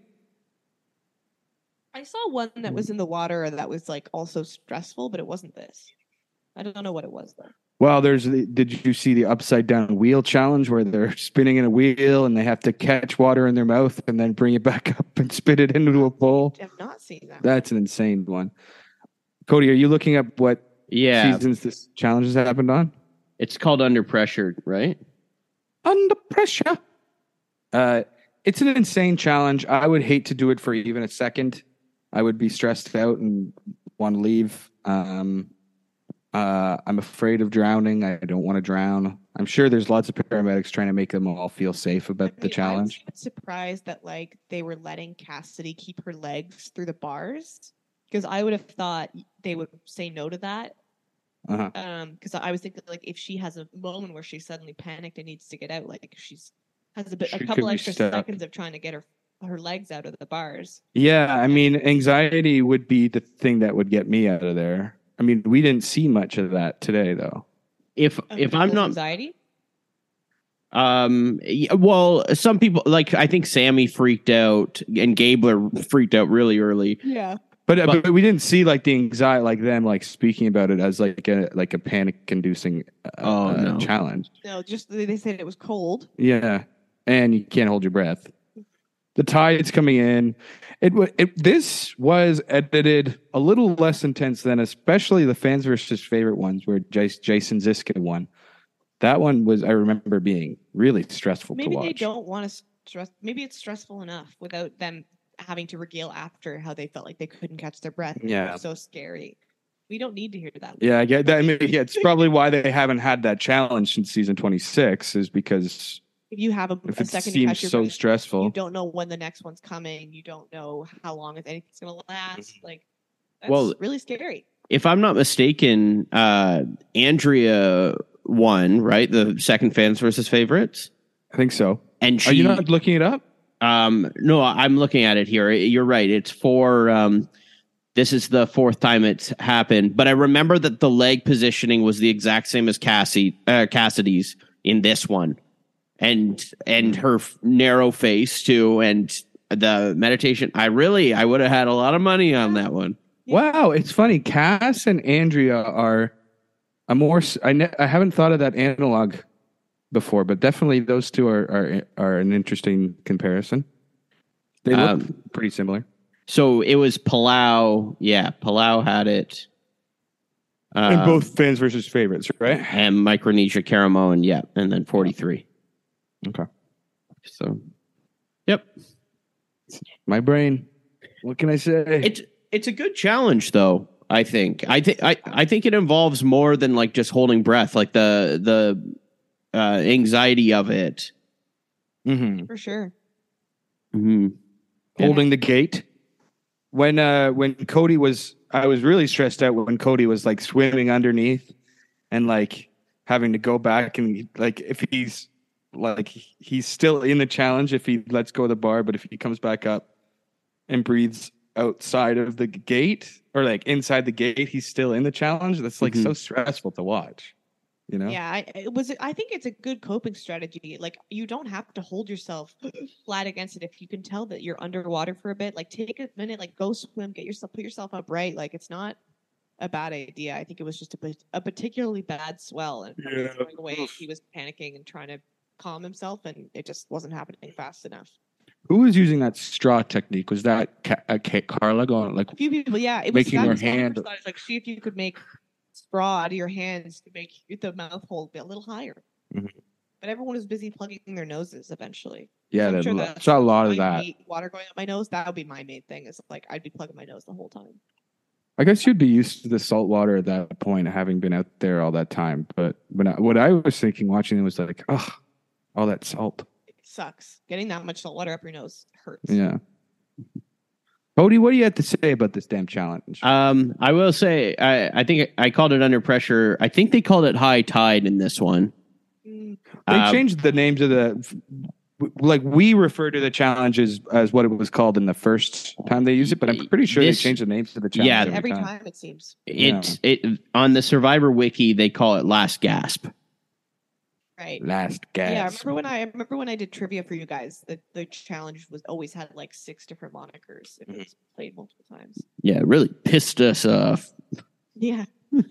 I saw one that was in the water that was like also stressful, but it wasn't this. I don't know what it was though. Well, did you see the upside down wheel challenge where they're spinning in a wheel and they have to catch water in their mouth and then bring it back up and spit it into a bowl? I have not seen that. That's an insane one. Cody, are you looking up what Yeah, seasons this challenge has happened on? it's called Under Pressure, right? Under pressure. It's an insane challenge. I would hate to do it for even a second. I would be stressed out and want to leave. I'm afraid of drowning. I don't want to drown. I'm sure there's lots of paramedics trying to make them all feel safe about the challenge. I was surprised that like they were letting Cassidy keep her legs through the bars because I would have thought they would say no to that. Uh-huh. Because I was thinking like if she has a moment where she's suddenly panicked and needs to get out, like she's has a She couple could be extra stuck. seconds of trying to get her legs out of the bars. Yeah, I mean, anxiety would be the thing that would get me out of there. I mean, we didn't see much of that today, though. If Of I'm people's not anxiety. well, some people like I think Sammy freaked out and Gabler freaked out really early. Yeah. But we didn't see like the anxiety, like them, like speaking about it as like a panic-inducing No. challenge. No, just they said it was cold. Yeah, and you can't hold your breath. The tide's coming in. This was edited a little less intense than especially the Fans versus Favorite ones, where Jason Ziska won. That one was, I remember, being really stressful Maybe to watch. they don't want to stress. Maybe it's stressful enough without them having to regale after how they felt like they couldn't catch their breath. Yeah. It was so scary. We don't need to hear that. Yeah, I get that. I mean, yeah, it's probably why they haven't had that challenge since season 26 is because If you have if a it second to seems catch your so breath, stressful. you don't know when the next one's coming. You don't know how long anything's going to last. Like, that's Well, really scary. If I'm not mistaken, Andrea won, right? The second fans versus favorites. I think so. And Are you not looking it up? No, I'm looking at it here. You're right. It's this is the fourth time it's happened, but I remember that the leg positioning was the exact same as Cassidy's in this one, and her narrow face too, and the meditation. I would have had a lot of money on that one. Wow, it's funny. Cass and Andrea are a more. I haven't thought of that analog before, but definitely those two are an interesting comparison. They look pretty similar. So it was Palau. Yeah, Palau had it. And both fans versus favorites, right? And Micronesia, Caramoan, yeah, and then 43. Okay. So, yep. My brain. What can I say? It's a good challenge, though. I think. I think it involves more than like just holding breath, like the anxiety of it. Mm-hmm. For sure. Mm-hmm. Holding the gate. When Cody was, I was really stressed out when Cody was like swimming underneath and like having to go back and like if he's still in the challenge if he lets go of the bar, but if he comes back up and breathes outside of the gate or like inside the gate, he's still in the challenge. That's like so stressful to watch. You know? Yeah, I think it's a good coping strategy. Like, you don't have to hold yourself flat against it if you can tell that you're underwater for a bit. Like, take a minute, like go swim, put yourself upright. Like, it's not a bad idea. I think it was just a particularly bad swell, and going away, he was panicking and trying to calm himself, and it just wasn't happening fast enough. Who was using that straw technique? Was that Carla going like a few people? Yeah, it was making her hand like see if you could make straw out of your hands to make the mouth hole a little higher. Mm-hmm. But everyone was busy plugging their noses eventually. Yeah, so saw a lot of that. Water going up my nose. That would be my main thing. Is like I'd be plugging my nose the whole time. I guess you'd be used to the salt water at that point, having been out there all that time. But what I was thinking watching it was like, oh, all that salt. It sucks. Getting that much salt water up your nose hurts. Yeah. Cody, what do you have to say about this damn challenge? I will say, I think I called it Under Pressure. I think they called it High Tide in this one. They changed the names of like we refer to the challenges as what it was called in the first time they used it, but I'm pretty sure they changed the names of the challenge. Yeah, every time it seems. It on the Survivor Wiki they call it Last Gasp. Right. Last gasp. Yeah, I remember when I did trivia for you guys, the challenge was always had like 6 different monikers. It was played multiple times. Yeah, it really pissed us off. Yeah.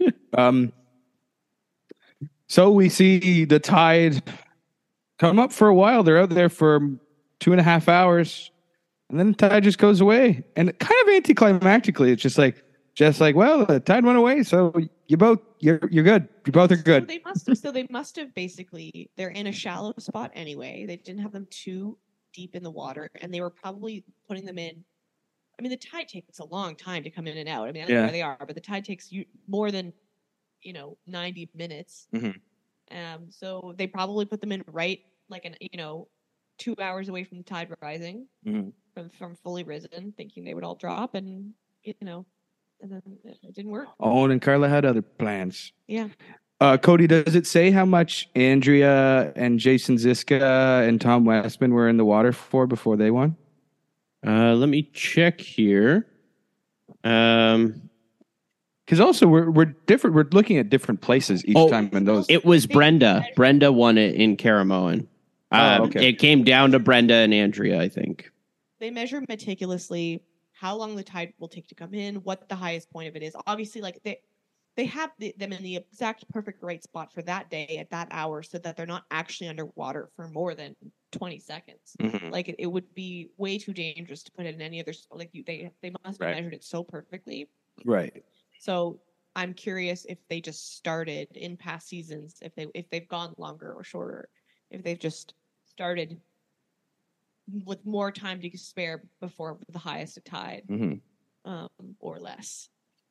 So we see the tide come up for a while. They're out there for 2.5 hours, and then the tide just goes away. And kind of anticlimactically, it's just like, well, the tide went away, so you're good. You both are good. So they must have basically, they're in a shallow spot anyway. They didn't have them too deep in the water, and they were probably putting them in. I mean, the tide takes a long time to come in and out. I mean, I don't know where they are, but the tide takes you more than 90 minutes. Mm-hmm. So they probably put them in right like 2 hours away from the tide rising, from fully risen, thinking they would all drop, and and then it didn't work. Oh, and Carla had other plans. Yeah. Cody, does it say how much Andrea and Jason Ziska and Tom Westman were in the water for before they won? Let me check here. Because also we're different. We're looking at different places each time in those. It was Brenda. Brenda won it in Caramoan. Okay. It came down to Brenda and Andrea, I think. They measure meticulously how long the tide will take to come in, what the highest point of it is. Obviously, like they have them in the exact perfect right spot for that day at that hour, so that they're not actually underwater for more than 20 seconds. Mm-hmm. Like it would be way too dangerous to put it in any other. Like they must have measured it so perfectly. Right. So I'm curious if they just started in past seasons, if they've gone longer or shorter, if they've just started with more time to spare before the highest tide, or less.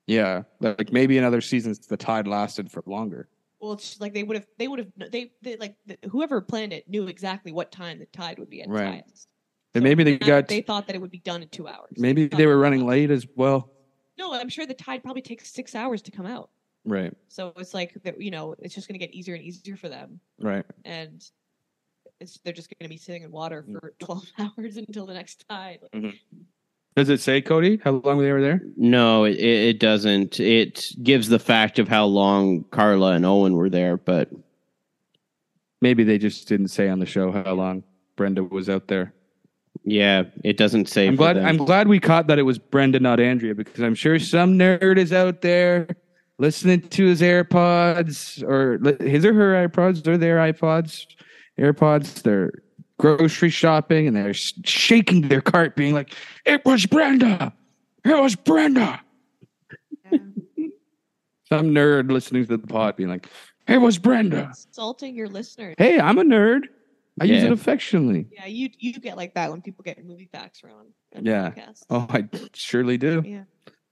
Yeah, like maybe in other seasons the tide lasted for longer. Well, it's just like they would have whoever planned it knew exactly what time the tide would be at its Right. highest. And maybe they they thought that it would be done in 2 hours. Maybe they were running late as well. No, I'm sure the tide probably takes 6 hours to come out. Right. So it's like it's just going to get easier and easier for them, Right. and they're just going to be sitting in water for 12 hours until the next tide. Does it say, Cody, how long they were there? No, it doesn't. It gives the fact of how long Carla and Owen were there, but Maybe they just didn't say on the show how long Brenda was out there. yeah, it doesn't say. I'm for them. glad we caught that it was Brenda, not Andrea, because I'm sure some nerd is out there listening to his AirPods or his or her iPods or their iPods, AirPods. They're grocery shopping and they're shaking their cart, being like, "It was Brenda! It was Brenda!" Yeah. Some nerd listening to the pod being like, "It was Brenda." Insulting your listeners. Hey, I'm a nerd. I use Yeah. it affectionately. Yeah, you get like that when people get movie facts wrong. on Yeah. podcasts. Oh, I surely do. Yeah.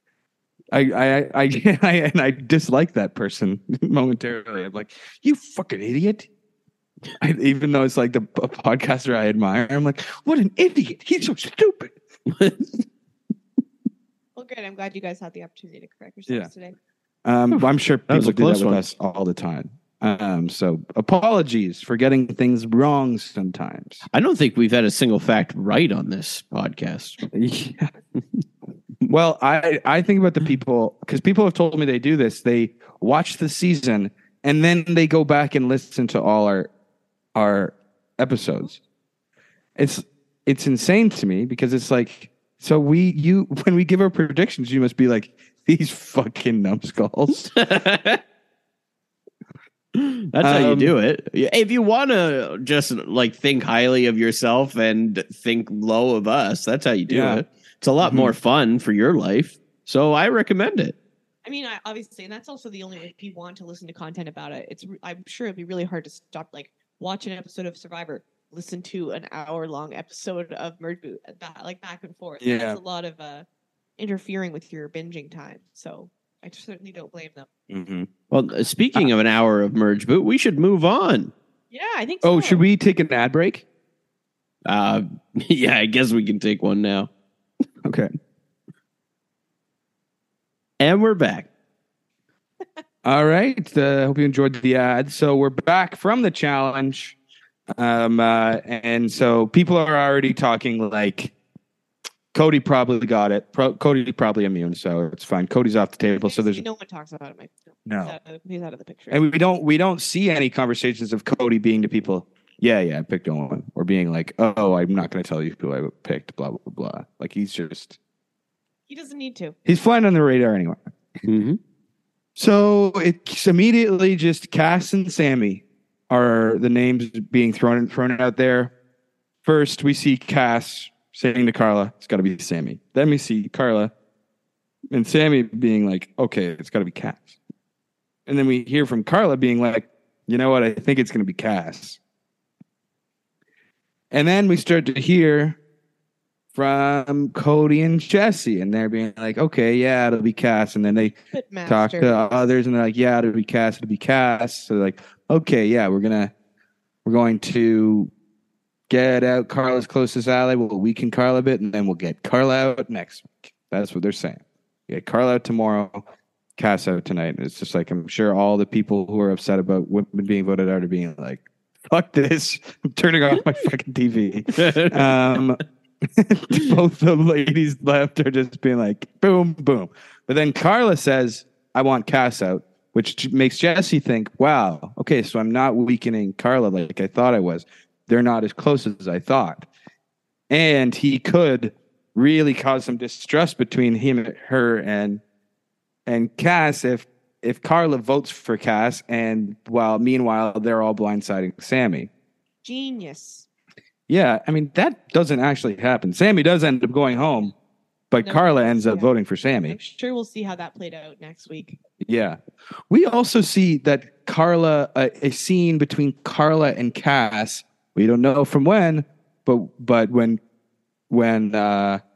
I dislike that person momentarily. I'm like, you fucking idiot. Even though it's like a podcaster I admire, I'm like, what an idiot. He's so stupid. Well, good. I'm glad you guys had the opportunity to correct yourselves today. I'm sure That was people a do that close with one. us all the time. So apologies for getting things wrong sometimes. I don't think we've had a single fact right on this podcast. Yeah. Well, I think about the people, because people have told me they do this. They watch the season and then they go back and listen to all our episodes. It's insane to me because it's like, so when we give our predictions, you must be like, these fucking numbskulls. That's how you do it. If you want to just like think highly of yourself and think low of us, that's how you do Yeah. it. It's a lot more fun for your life. So I recommend it. I mean, obviously, and that's also the only way if you want to listen to content about it. I'm sure it'd be really hard to stop, like, watch an episode of Survivor, listen to an hour-long episode of Merge Boot, like back and forth. Yeah. That's a lot of interfering with your binging time. So I certainly don't blame them. Mm-hmm. Well, speaking of an hour of Merge Boot, we should move on. Yeah, I think so. Oh, should we take an ad break? Yeah, I guess we can take one now. Okay. And we're back. All right. Hope you enjoyed the ad. So we're back from the challenge. And so people are already talking like Cody probably got it. Cody probably immune, so it's fine. Cody's off the table. So there's no one talks about it. no. He's out of the picture. And we don't see any conversations of Cody being to people, yeah, I picked Owen, or being like, oh, I'm not going to tell you who I picked, blah, blah, blah. Like he doesn't need to. he's flying on the radar anyway. Mm-hmm. So it's immediately just Cass and Sammy are the names being thrown out there. First, we see Cass saying to Carla, it's got to be Sammy. Then we see Carla and Sammy being like, okay, it's got to be Cass. And then we hear from Carla being like, you know what? I think it's going to be Cass. And then we start to hear from Cody and Jesse, and they're being like, okay, yeah, it'll be Cass. And then they talk to others, and they're like, yeah, it'll be Cass. So they're like, okay, yeah, we're going to get out Carla's closest ally. We'll weaken Carla a bit, and then we'll get Carla out next week. That's what they're saying. Get Carla out tomorrow, Cass out tonight. And it's just like, I'm sure all the people who are upset about women being voted out are being like, fuck this. I'm turning off my fucking TV. Both the ladies left are just being like, boom, boom. But then Carla says, I want Cass out, which makes Jesse think, wow, okay, so I'm not weakening Carla like I thought I was. They're not as close as I thought. And he could really cause some distrust between her and Cass if Carla votes for Cass, and meanwhile they're all blindsiding Sammy. Genius. Yeah, I mean, that doesn't actually happen. Sammy does end up going home, but No, Carla ends up yeah. voting for Sammy. I'm sure we'll see how that played out next week. Yeah. We also see that Carla, a scene between Carla and Cass, we don't know from when, but when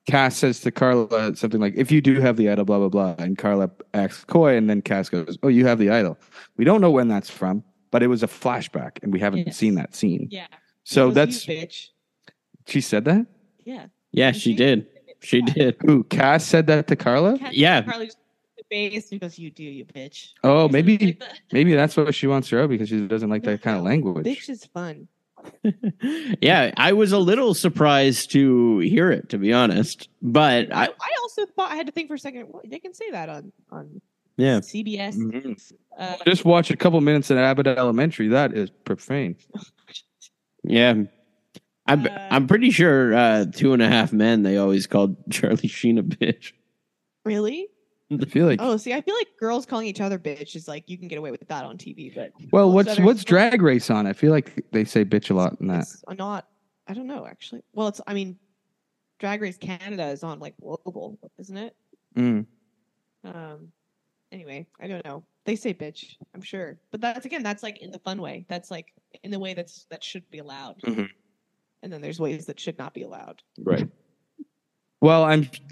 Cass says to Carla something like, if you do have the idol, blah, blah, blah. And Carla asks Coy, and then Cass goes, oh, you have the idol. We don't know when that's from, but it was a flashback, and we haven't seen that scene. Yeah. So Because that's, you bitch. she said that? Yeah. Yeah, Didn't she did. She did. Who, Cass said that to Carla? Yeah. Carly just the face and goes, you do, you bitch. Oh, Or something like that. maybe that's what she wants her out because she doesn't like that kind of No, language. Bitch is fun. Yeah, I was a little surprised to hear it, to be honest. But I also thought I had to think for a second. Well, they can say that on yeah, CBS. Mhm. Uh, Just watch a couple minutes at Abbott Elementary. That is profane. yeah. I'm pretty sure 2.5 Men, they always called Charlie Sheen a bitch. really? I feel like, Oh, see, I feel like girls calling each other bitch is like you can get away with that on TV, but well, most what's others- Drag Race on? I feel like they say bitch a lot in that. It's not. I don't know actually. Well, it's. I mean, Drag Race Canada is on like global, isn't it? Mm. Anyway, I don't know. They say bitch, I'm sure, but that's like in the fun way. That's like in the way that should be allowed. Mhm. And then there's ways that should not be allowed. Right. Well, with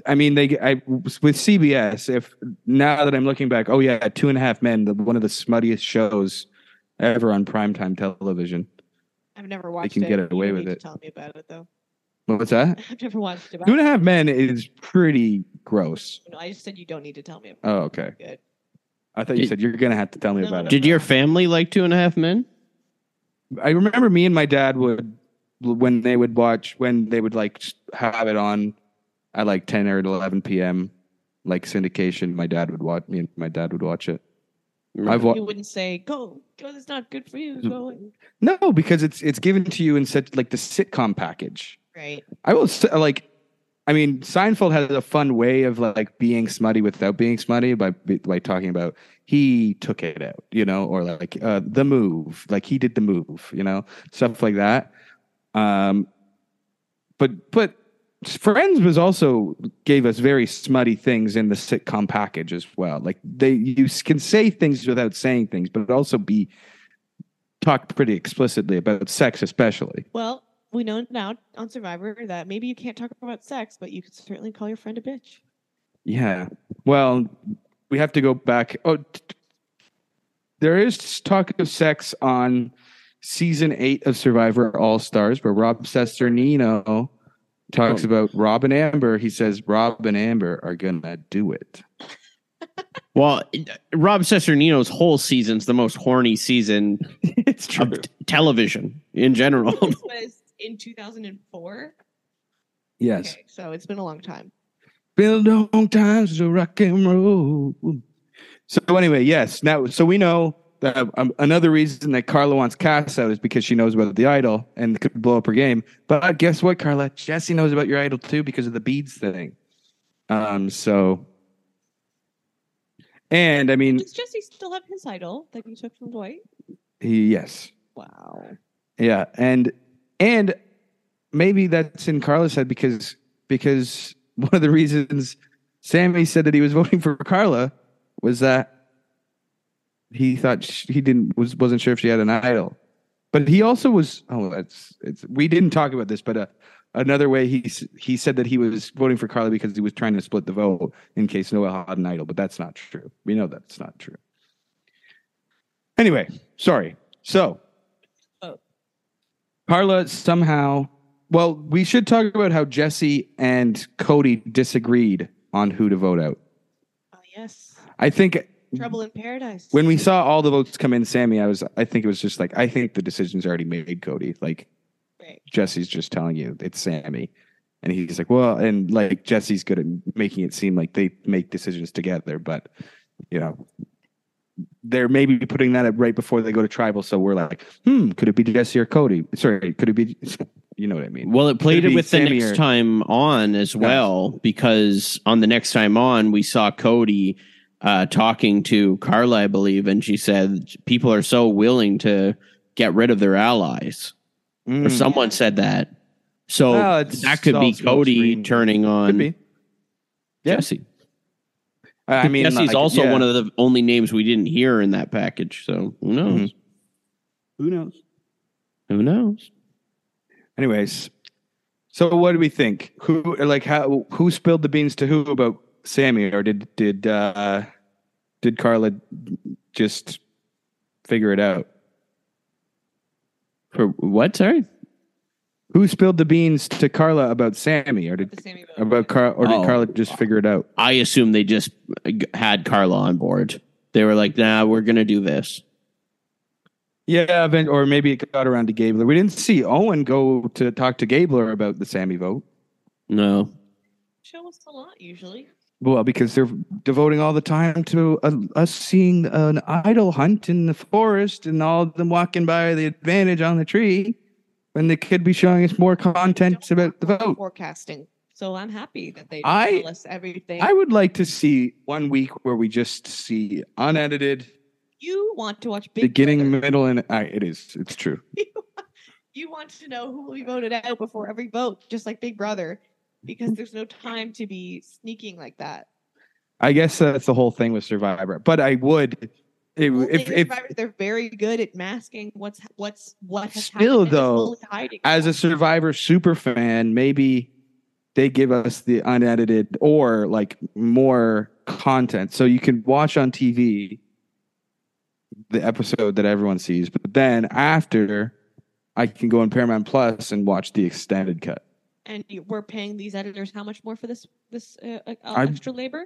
CBS, if now that I'm looking back, oh yeah, 2.5 Men, one of the smuttiest shows ever on primetime television. I've never watched can it. get away You don't with need it. to tell me about it though. What's that? I've never watched it. 2.5 Men is pretty gross. No, I just said you don't need to tell me about Oh, okay. it. Good. I thought you said you're gonna have to tell me No, about no, it. Did your family like 2.5 Men? I remember me and my dad would when they would like have it on at like 10 or 11 p.m. like syndication. Me and my dad would watch it. Right. You wouldn't say go. That's not good for you. Go. No, because it's given to you in such like the sitcom package. Right. I will say, like, I mean, Seinfeld has a fun way of like being smutty without being smutty by talking about he took it out, or like the move, like he did the move, stuff like that. But Friends was also gave us very smutty things in the sitcom package as well. Like you can say things without saying things, but also be talked pretty explicitly about sex, especially. Well, we know now on Survivor that maybe you can't talk about sex, but you could certainly call your friend a bitch. Yeah. Well, we have to go back. Oh, there is talk of sex on season 8 of Survivor All Stars, where Rob Cesternino talks about Rob and Amber. He says Rob and Amber are gonna do it. Well, Rob Cesternino's whole season's the most horny season It's true. of television in general. This was in 2004. Yes. Okay, so it's been a long time. Been a long time since rock and roll. So anyway, yes. Now, so we know that another reason that Carla wants Cass out is because she knows about the idol and could blow up her game. But guess what, Carla? Jesse knows about your idol too because of the beads thing. And I mean, Does Jesse still have his idol that he took from Dwight? yes, Wow. yeah, and maybe that's in Carla's head because one of the reasons Sammy said that he was voting for Carla was that he thought wasn't sure if she had an idol, but he also was. Oh, we didn't talk about this, but another way he said that he was voting for Carla because he was trying to split the vote in case Noel had an idol, but that's not true. We know that's not true. Anyway, sorry. So Carla somehow. Well, we should talk about how Jesse and Cody disagreed on who to vote out. Oh yes. I think Trouble in Paradise. when we saw all the votes come in, Sammy, I think it was just like, I think the decision's already made, Cody. Like, Right. Jesse's just telling you it's Sammy. And he's like, well, and like Jesse's good at making it seem like they make decisions together, but they're maybe putting that up right before they go to tribal. So we're like, could it be Jesse or Cody? Sorry, could it be, you know what I mean? Well, it played Could it it be with the Sammy next or- time on as well, because on the next time on, we saw Cody talking to Carla, I believe, and she said people are so willing to get rid of their allies. Or someone said that. So Well, it's that could all be smoke Cody screen. turning Could on be. Yeah. Jesse. I mean, Jesse's like, also yeah. one of the only names we didn't hear in that package. So who knows? Who knows? Who knows? Anyways, So what do we think? Who spilled the beans to who about Sammy, or did Carla just figure it out? For what? Sorry. Who spilled the beans to Carla about Sammy, or did The Sammy vote. did Carla just figure it out? I assume they just had Carla on board. They were like, "Nah, we're gonna do this." Yeah, or maybe it got around to Gabler. We didn't see Owen go to talk to Gabler about the Sammy vote. No. Show us a lot usually. Well, because they're devoting all the time to us seeing an idol hunt in the forest and all of them walking by the advantage on the tree, when they could be showing us more content about the vote. Forecasting. So I'm happy that they I- tell us everything. I would like to see 1 week where we just see unedited, You want to watch Big beginning, Brother. middle, and it's true. You want to know who will be voted out before every vote, just like Big Brother, because there's no time to be sneaking like that. I guess that's the whole thing with Survivor. But I would, Well, if Survivor, they're very good at masking what has Still, happened and though, slowly hiding as a it. Survivor super fan, maybe they give us the unedited or like more content, so you can watch on TV the episode that everyone sees, but then after I can go on Paramount Plus and watch the extended cut. And we're paying these editors how much more for this I'm- extra labor?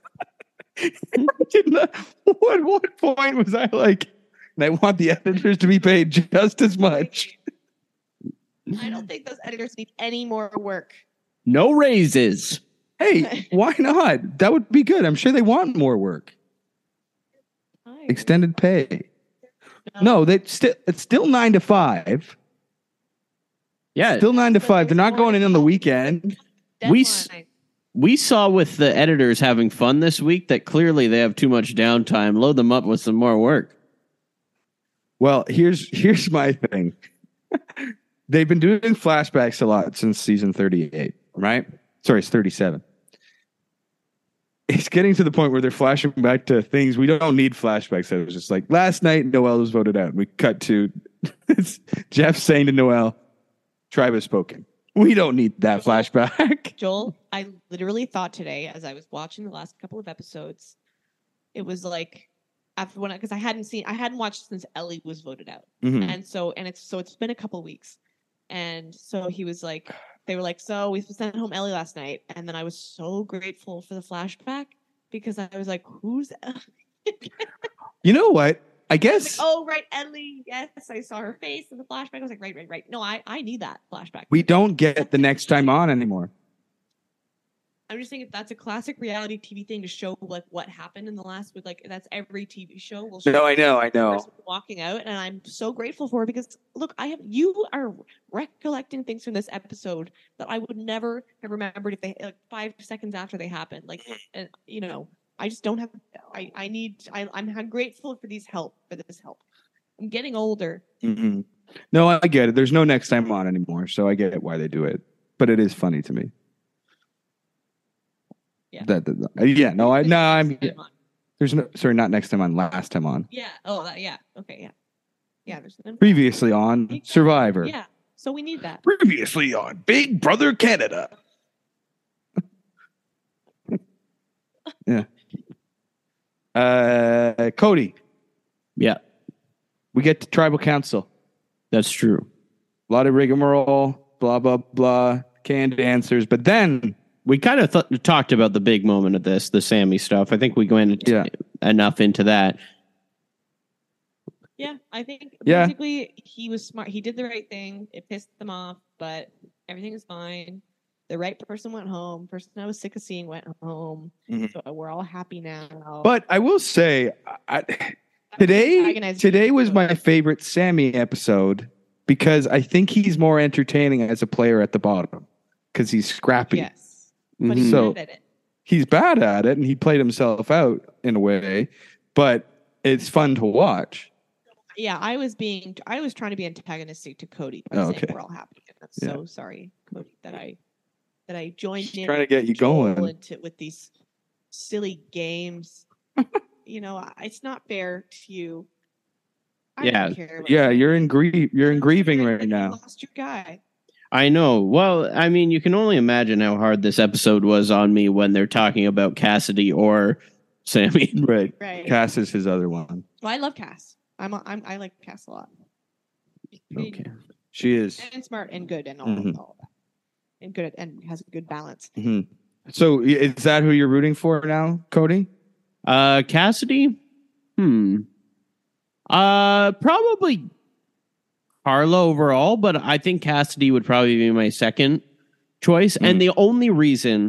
What point was I like, and I want the editors to be paid just as much? I don't think those editors need any more work. No raises. Hey, why not? That would be good. I'm sure they want more work. Extended pay. No, it's still 9 to 5. Yeah. Still 9 to 5. They're not going in on the weekend. Deadline. We saw with the editors having fun this week that clearly they have too much downtime. Load them up with some more work. Well, here's my thing. They've been doing flashbacks a lot since season 38, right? Sorry, it's 37. It's getting to the point where they're flashing back to things we don't need flashbacks. It was just like last night, Noel was voted out. We cut to it's Jeff saying to Noel, "Tribe has spoken." We don't need that flashback. Joel, I literally thought today as I was watching the last couple of episodes, it was like after because I hadn't watched since Ellie was voted out. Mhm. And it's been a couple of weeks. And so they were like, so we sent home Ellie last night. And then I was so grateful for the flashback because I was like, who's Ellie? You know what? I Like, guess oh, right, Ellie. Yes, I saw her face in the flashback. I was like, right. No, I need that flashback. we don't get the next time on anymore. I'm just saying if that's a classic reality TV thing to show like what happened in the last with like that's every TV show will show No, I know. the person walking out, and I'm so grateful for it because look, you are recollecting things from this episode that I would never have remembered if they like 5 seconds after they happened. Like, and you know, I just don't have. I'm grateful for this help. I'm getting older. Mhm. No, I get it. There's no next time on anymore, so I get why they do it. But it is funny to me. Yeah. I'm. There's no. Sorry, not next time on. Last time on. Yeah. Oh, yeah. Okay. Yeah. There's Previously on Survivor. Yeah. So we need that. Previously on Big Brother Canada. Yeah. Cody, Yeah, we get to tribal council. that's true. A lot of rigmarole, blah, blah, blah, canned answers. But then, We kind of talked about the big moment of this, the Sammy stuff. I think we went enough into that. Yeah, I think Yeah. basically he was smart. He did the right thing. It pissed them off, but everything is fine. The right person went home. Person I was sick of seeing went home. Mhm. So we're all happy now. but I will say, Antagonized today was people. my favorite Sammy episode because I think he's more entertaining as a player at the bottom because he's scrappy. Yes, but he's So- bad at it. He's bad at it and he played himself out in a way, but it's fun to watch. Yeah, I was trying to be antagonistic to Cody. By Oh, saying okay. We're all happy. And I'm Yeah. so sorry, Cody, that I joined in Trying to get you Joel going. with these silly games. It's not fair to you. I Yeah. don't care about Yeah, you. you're in grieving You're right you now. lost your guy. I know. Well, I mean, you can only imagine how hard this episode was on me when they're talking about Cassidy or Sammy. Right. Right. Cass is his other one. Well, I love Cass. I like Cass a lot. Pretty Okay. She is. And smart and good and all, Mhm. all of that. And good and has a good balance. So is that who you're rooting for now, Cody? Cassidy? Probably Carla overall, but I think Cassidy would probably be my second choice. And the only reason,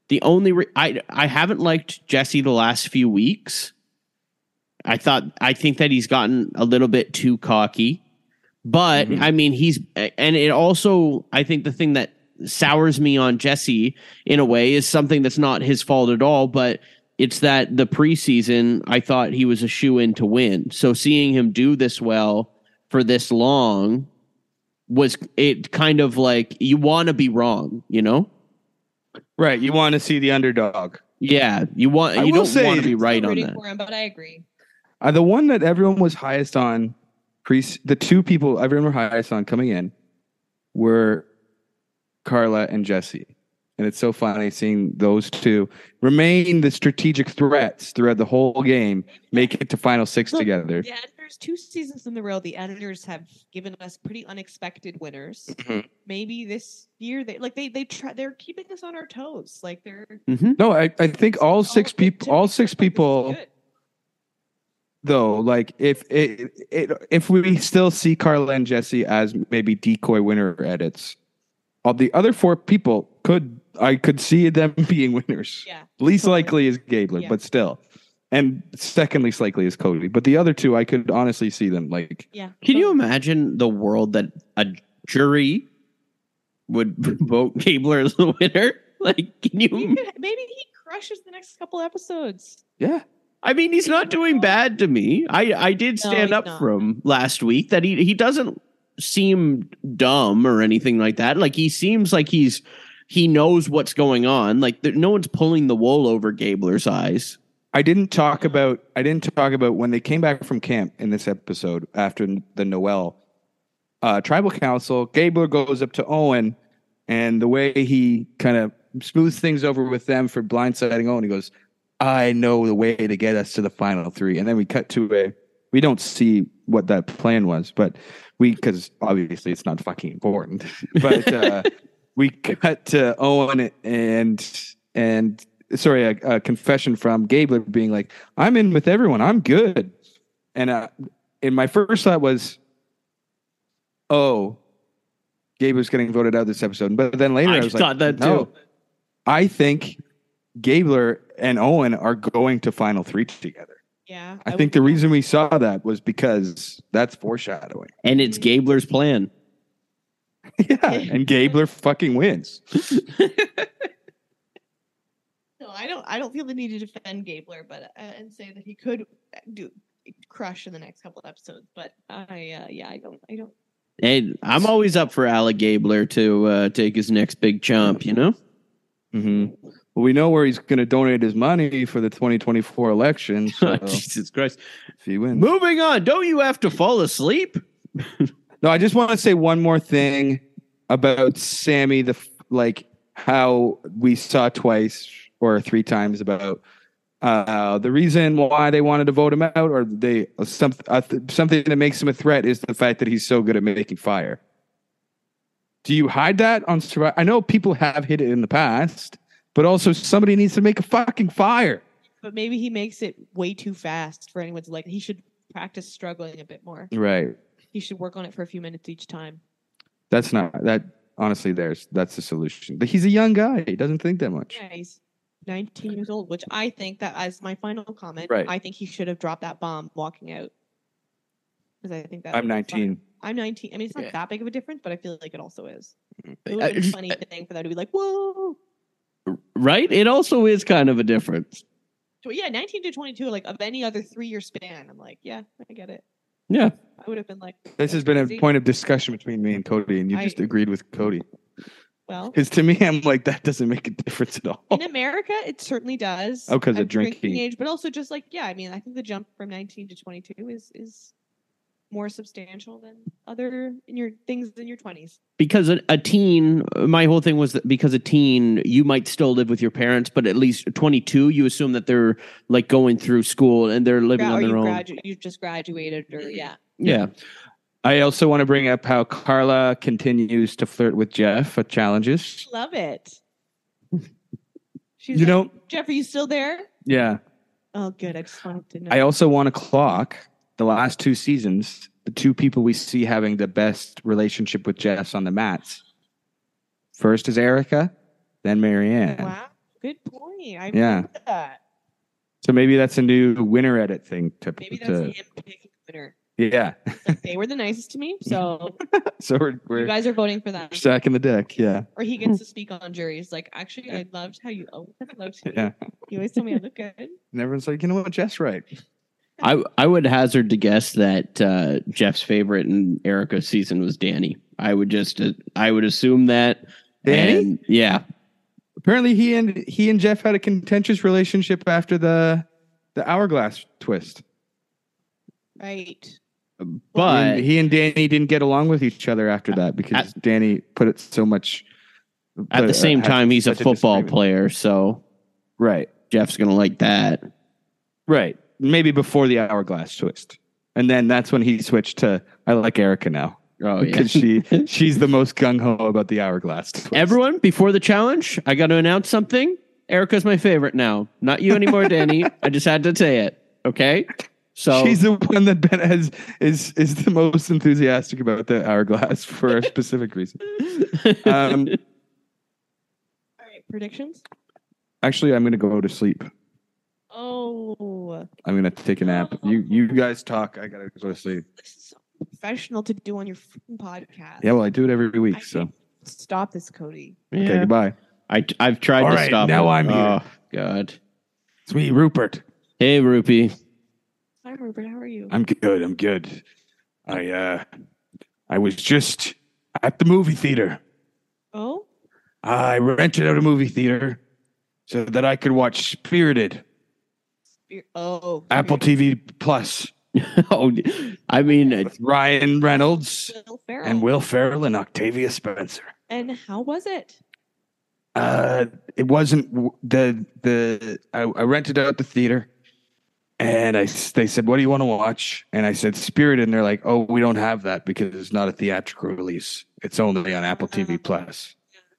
I haven't liked Jesse the last few weeks. I think that he's gotten a little bit too cocky, but I mean, and it also, I think the thing that sours me on Jesse in a way is something that's not his fault at all, but it's that the preseason, I thought he was a shoe-in to win. So seeing him do this well for this long was it kind of like you want to be wrong, you know? Right. You want to see the underdog. Yeah, you will don't say- want to be right on Rooting that. for him, but I agree. The one that everyone was highest on, the two people everyone were highest on coming in were Carla and Jesse. And it's so funny seeing those two remain the strategic threats throughout the whole game, make it to final six Look, together. The editors, 2 seasons in a row, the editors have given us pretty unexpected winners. Maybe this year they're keeping us on our toes. Like they're No, I think all six people though, like if we still see Carla and Jesse as maybe decoy winner edits, all the other 4 people I could see them being winners. Yeah. Least totally. likely is Gabler, Yeah. but still. And second least likely is Cody. But the other 2 I could honestly see them like Yeah. Can you imagine the world that a jury would vote Gabler as the winner? Like, can you? Maybe he crushes the next couple episodes. yeah. I mean, he's not doing bad to me. I did No, stand he's up not. for him last week that he doesn't seem dumb or anything like that. Like he seems like he knows what's going on. Like no one's pulling the wool over Gabler's eyes. I didn't talk about when they came back from camp in this episode after the Noel tribal council. Gabler goes up to Owen, and the way he kind of smooths things over with them for blindsiding Owen, he goes, "I know the way to get us to the final 3." And then we cut to we don't see what that plan was, but because obviously it's not fucking important. But we cut to Owen and sorry, a confession from Gabler being like, "I'm in with everyone. I'm good." And my first thought was, "Oh, Gabler's getting voted out this episode." But then later I was like, thought that "No, too. I think Gabler and Owen are going to final 3 together." Yeah. I think the reason we saw that was because that's foreshadowing. And it's Gabler's plan. Yeah, and Gabler fucking wins. No, I don't feel the need to defend Gabler, but and say that he could do crush in the next couple episodes. But I don't. Hey, I'm always up for Alec Gabler to take his next big chomp, you know? Mm-hmm. Well, we know where he's going to donate his money for the 2024 election. So Jesus Christ. if he wins. Moving on. Don't you have to fall asleep? No, I just want to say one more thing about Sammy, how we saw twice or 3 times about the reason why they wanted to vote him out, or something that makes him a threat is the fact that he's so good at making fire. Do you hide that on Survivor? I know people have hid it in the past, but also somebody needs to make a fucking fire. But maybe he makes it way too fast for anyone to like. He should practice struggling a bit more. Right. He should work on it for a few minutes each time. That's not that. Honestly, that's the solution. But he's a young guy. He doesn't think that much. Yeah, he's 19 years old, which I think that as my final comment, Right. I think he should have dropped that bomb walking out. Because I think that I'm 19. I'm 19. I mean, it's not Yeah. that big of a difference, but I feel like it also is. It I would have been just- funny thing for them to be like, whoa. Right? It also is kind of a difference. So yeah, 19 to 22, like of any other 3-year span, I'm like, yeah, I get it. Yeah. I would have been like, This that's has been crazy. a point of discussion between me and Cody, and you I- just agreed with Cody. Well, Because to me, I'm like, that doesn't make a difference at all. in America, it certainly does. Oh, 'cause of At drinking. age, but also just like, yeah, I mean, I think the jump from 19 to 22 is more substantial than other in your things in your 20s? Because a teen, my whole thing was that because a teen, you might still live with your parents, but at least 22, you assume that they're like going through school and they're living on their own. You just graduated, or Yeah. I also want to bring up how Carla continues to flirt with Jeff at challenges. Love it. She's You like, know- Jeff, are you still there? Yeah. Oh, good. I just wanted to know. I also want to clock the last 2 seasons, the 2 people we see having the best relationship with Jess on the mats. First is Erica, then Marianne. Wow, good point. I Yeah. remember that. So maybe that's a new winner edit thing to Maybe that's him picking the winner. Yeah. Like, they were the nicest to me, so So you we're guys are voting for that. stacking the deck. Yeah. Or he gets to speak on juries. Like, actually, I loved how you always loved me. Yeah. You always tell me I look good. And everyone's like, you know what, Jess, right? I would hazard to guess that Jeff's favorite in Erica's season was Danny. I would assume that. Danny? And, yeah. Apparently he and Jeff had a contentious relationship after the hourglass twist. Right. But he and Danny didn't get along with each other after that because Danny put it so much. at the same had time, he's a such football disagreement. player, so Right. Jeff's going to like that. Right. Maybe before the hourglass twist. And then that's when he switched to I like Erica now. Oh, yeah. Because she's the most gung-ho about the hourglass twist. Everyone, before the challenge, I got to announce something. Erica's my favorite now. Not you anymore, Danny. I just had to say it. Okay? So She's the one that Ben is the most enthusiastic about the hourglass for a specific reason. All right. Predictions? Actually, I'm going to go to sleep. Oh, I'm going to take a nap. You guys talk. I got to go to sleep. this is so professional to do on your freaking podcast. Yeah, well, I do it every I week. can't So, stop this, Cody. okay, yeah. goodbye. I've tried All to right, stop now it. I'm here. Oh, God. It's me, Rupert. Hey, Rupee. Hi, Rupert. How are you? I'm good. I'm good. I was just at the movie theater. Oh, I rented out a movie theater so that I could watch Spirited, Apple TV Plus, Oh, I mean, with Ryan Reynolds Will Ferrell. and Will Ferrell and Octavia Spencer. And how was it? It wasn't I rented out the theater, and they said, "What do you want to watch?" And I said, "Spirited," and they're like, "Oh, we don't have that because it's not a theatrical release. It's only on Apple TV Plus."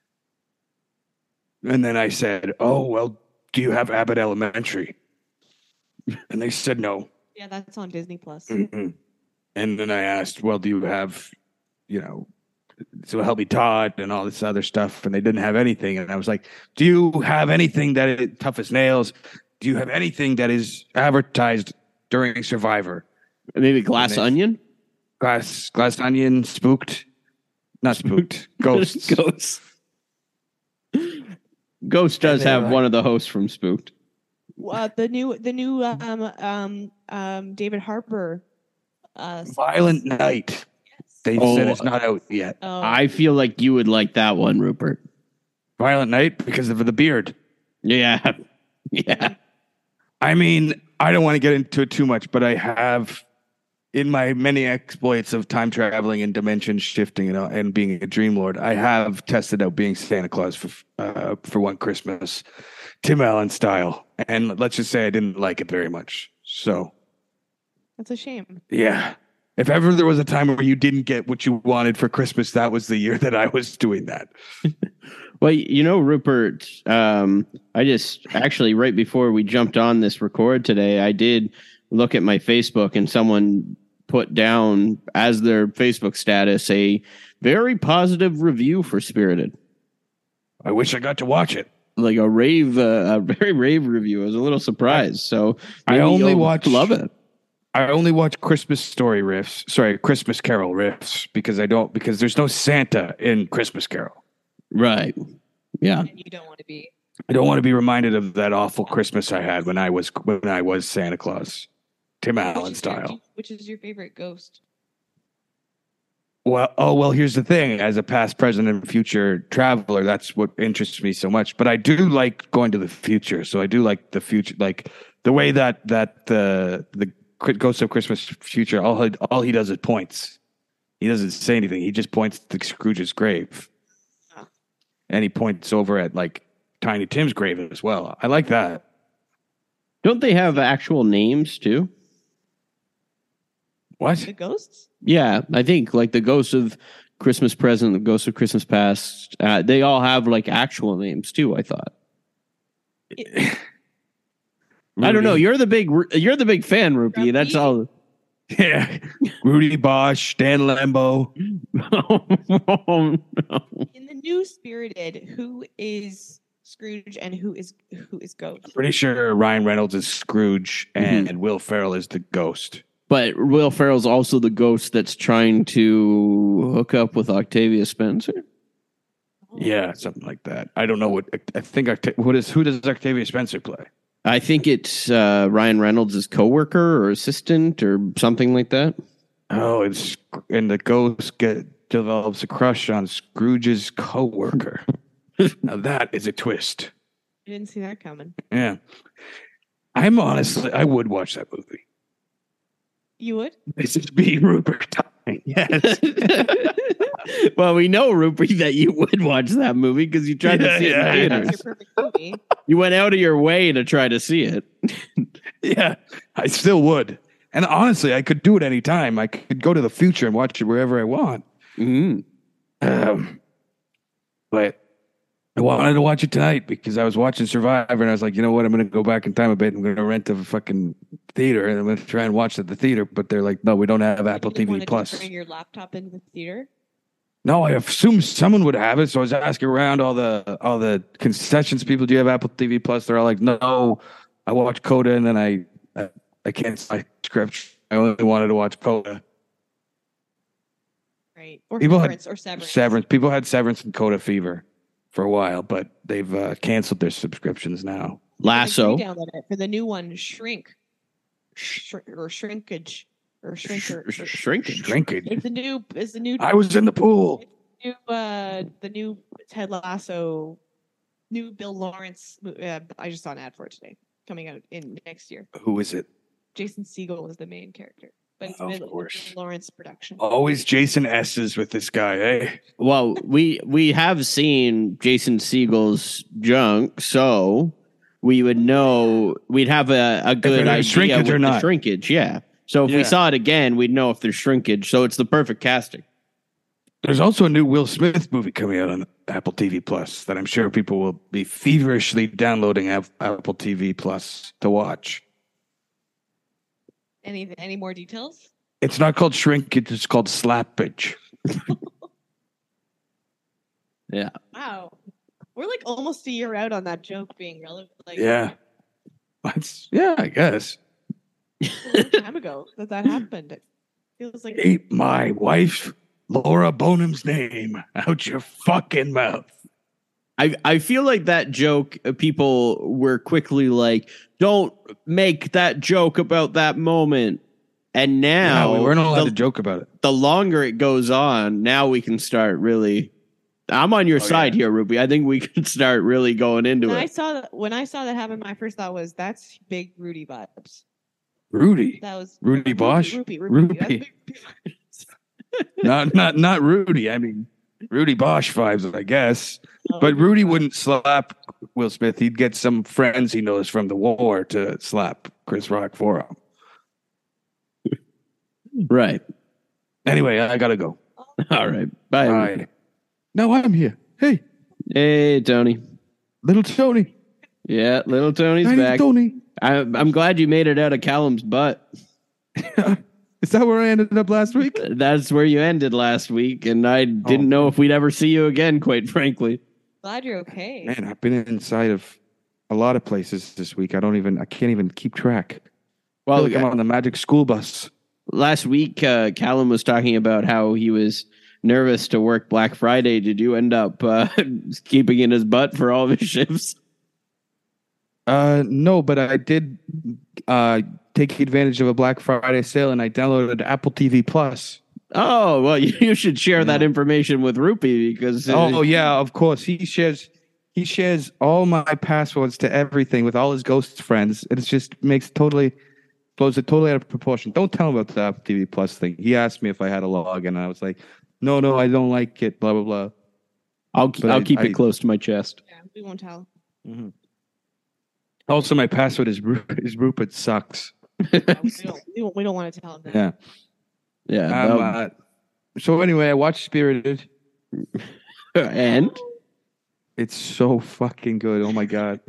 And then I said, "Oh, well, do you have Abbott Elementary?" And they said no. Yeah, that's on Disney Plus. Mm-mm. And then I asked, "Well, do you have, So Help Me Todd and all this other stuff?" And they didn't have anything. And I was like, "Do you have anything that is Tough as Nails? Do you have anything that is advertised during Survivor?" maybe Glass Nice. Onion? Glass Onion, Spooked, not Spooked, Ghosts. Ghost. Ghost does And they're have like- one of the hosts from Spooked. The new David Harper. Violent Night. They said it's not out yet. Oh, I feel like you would like that one, Rupert. Violent Night because of the beard. Yeah. Yeah. I mean, I don't want to get into it too much, but I have, in my many exploits of time traveling and dimension shifting and being a dream lord, I have tested out being Santa Claus for one Christmas, Tim Allen style, and let's just say I didn't like it very much. So, that's a shame. yeah, if ever there was a time where you didn't get what you wanted for Christmas, that was the year that I was doing that. Well, Rupert, I just actually right before we jumped on this record today, I did look at my Facebook and someone put down as their Facebook status a very positive review for Spirited. I wish I got to watch it. Like a very rave review. I was a little surprised. So I maybe only you'll watch- love it. I only watch Christmas Carol riffs because there's no Santa in Christmas Carol. Right. Yeah. And you don't want to be. I don't want to be reminded of that awful Christmas I had when I was Santa Claus, Tim Allen style. Which is your favorite ghost? Well, here's the thing. As a past, present, and future traveler, that's what interests me so much. But I do like going to the future. So I do like the future, like the way that the Ghost of Christmas Future, all he does is points. He doesn't say anything. He just points to Scrooge's grave. Oh. And he points over at like Tiny Tim's grave as well. I like that. Don't they have actual names too? What? The ghosts? Yeah, I think like the Ghost of Christmas Present, the Ghost of Christmas Past, they all have like actual names too. I thought. I don't know. You're the big fan, Rupee. That's all. Yeah. Rudy Bosch, Dan Lambo. Oh, no. In the new Spirited, who is Scrooge and who is Ghost? Pretty sure Ryan Reynolds is Scrooge and Will Ferrell is the ghost. But Will Ferrell's also the ghost that's trying to hook up with Octavia Spencer. Yeah, something like that. I don't know what I think. Who does Octavia Spencer play? I think it's Ryan Reynolds' coworker or assistant or something like that. Oh, and the ghost develops a crush on Scrooge's coworker. Now that is a twist. I didn't see that coming. Yeah, I would watch that movie. You would? This is me, Rupert. Yes. Well, we know, Rupert, that you would watch that movie because you tried to see it in That's theaters. your perfect movie. You went out of your way to try to see it. Yeah, I still would. And honestly, I could do it anytime. I could go to the future and watch it wherever I want. Mm-hmm. But I wanted to watch it tonight because I was watching Survivor and I was like, you know what? I'm going to go back in time a bit. I'm going to rent a fucking theater and I'm going to try and watch it at the theater. But they're like, no, we don't have Apple You didn't TV want to Plus. Bring your laptop into the theater. No, I assumed someone would have it. So I was asking around all the concessions people. Do you have Apple TV Plus? They're all like, no, I watch Coda and then I can't my script. I only wanted to watch Coda. Right. Or People Severance or Severance. Severance. People had Severance and Coda Fever for a while, but they've canceled their subscriptions now. Lasso. Download it for the new one, Shrinkage. Shrinkage. Shrinkage. It's the new. I was in the pool. The new Ted Lasso, new Bill Lawrence. I just saw an ad for it today, coming out in next year. Who is it? Jason Segel is the main character, but it's Of Bill course. Lawrence production. Always Jason S's with this guy, eh? Well, we have seen Jason Segel's junk, so we would know we'd have a good there's idea shrinkage with or the not. shrinkage. Yeah. So if we Yeah. saw it again, we'd know if there's shrinkage. So it's the perfect casting. There's also a new Will Smith movie coming out on Apple TV Plus that I'm sure people will be feverishly downloading Apple TV Plus to watch. Any more details? It's not called Shrinkage, it's called Slappage. Yeah. Wow, we're like almost a year out on that joke being relevant. Like, Yeah. Yeah, I guess. a long time ago that happened. It feels like Keep my wife, Laura Bonham's name out your fucking mouth. I feel like that joke, people were quickly like, don't make that joke about that moment. And now we weren't allowed to joke about it. the longer it goes on, now we can start really. I'm on your side here, Ruby. I think we can start really going into when it. I saw that happen, my first thought was that's big Rudy vibes. Rudy. That was Rudy Bosch? Ruby. Ruby. That's big Not Rudy. I mean, Rudy Bosch vibes, I guess. Oh, But Rudy wouldn't slap Will Smith. He'd get some friends he knows from the war to slap Chris Rock for him. Right. Anyway, I gotta go. All right. Bye. Bye. No, I'm here. Hey, Hey, Tony. little Tony. Yeah, little Tony's Tiny back. Tony. I'm glad you made it out of Callum's butt. Is that where I ended up last week? That's where you ended last week, and I didn't know if we'd ever see you again, quite frankly. glad you're okay. Man, I've been inside of a lot of places this week. I can't even keep track. I feel Well, like I'm on the magic school bus. last week, Callum was talking about how he was nervous to work Black Friday. Did you end up keeping in his butt for all of his shifts? No, but I did take advantage of a Black Friday sale, and I downloaded Apple TV Plus. Oh, well, you should share that information with Rupee because... Oh yeah, of course. He shares all my passwords to everything with all his ghost friends. It just makes totally blows it totally out of proportion. Don't tell him about the Apple TV Plus thing. He asked me if I had a login, and I was like, no, I don't like it. Blah blah blah. I'll keep it close to my chest. Yeah, we won't tell. Mm-hmm. Also, my password is Rupert sucks. We don't want to tell him that. Yeah. Yeah. So anyway, I watched Spirited. And It's so fucking good. Oh my god.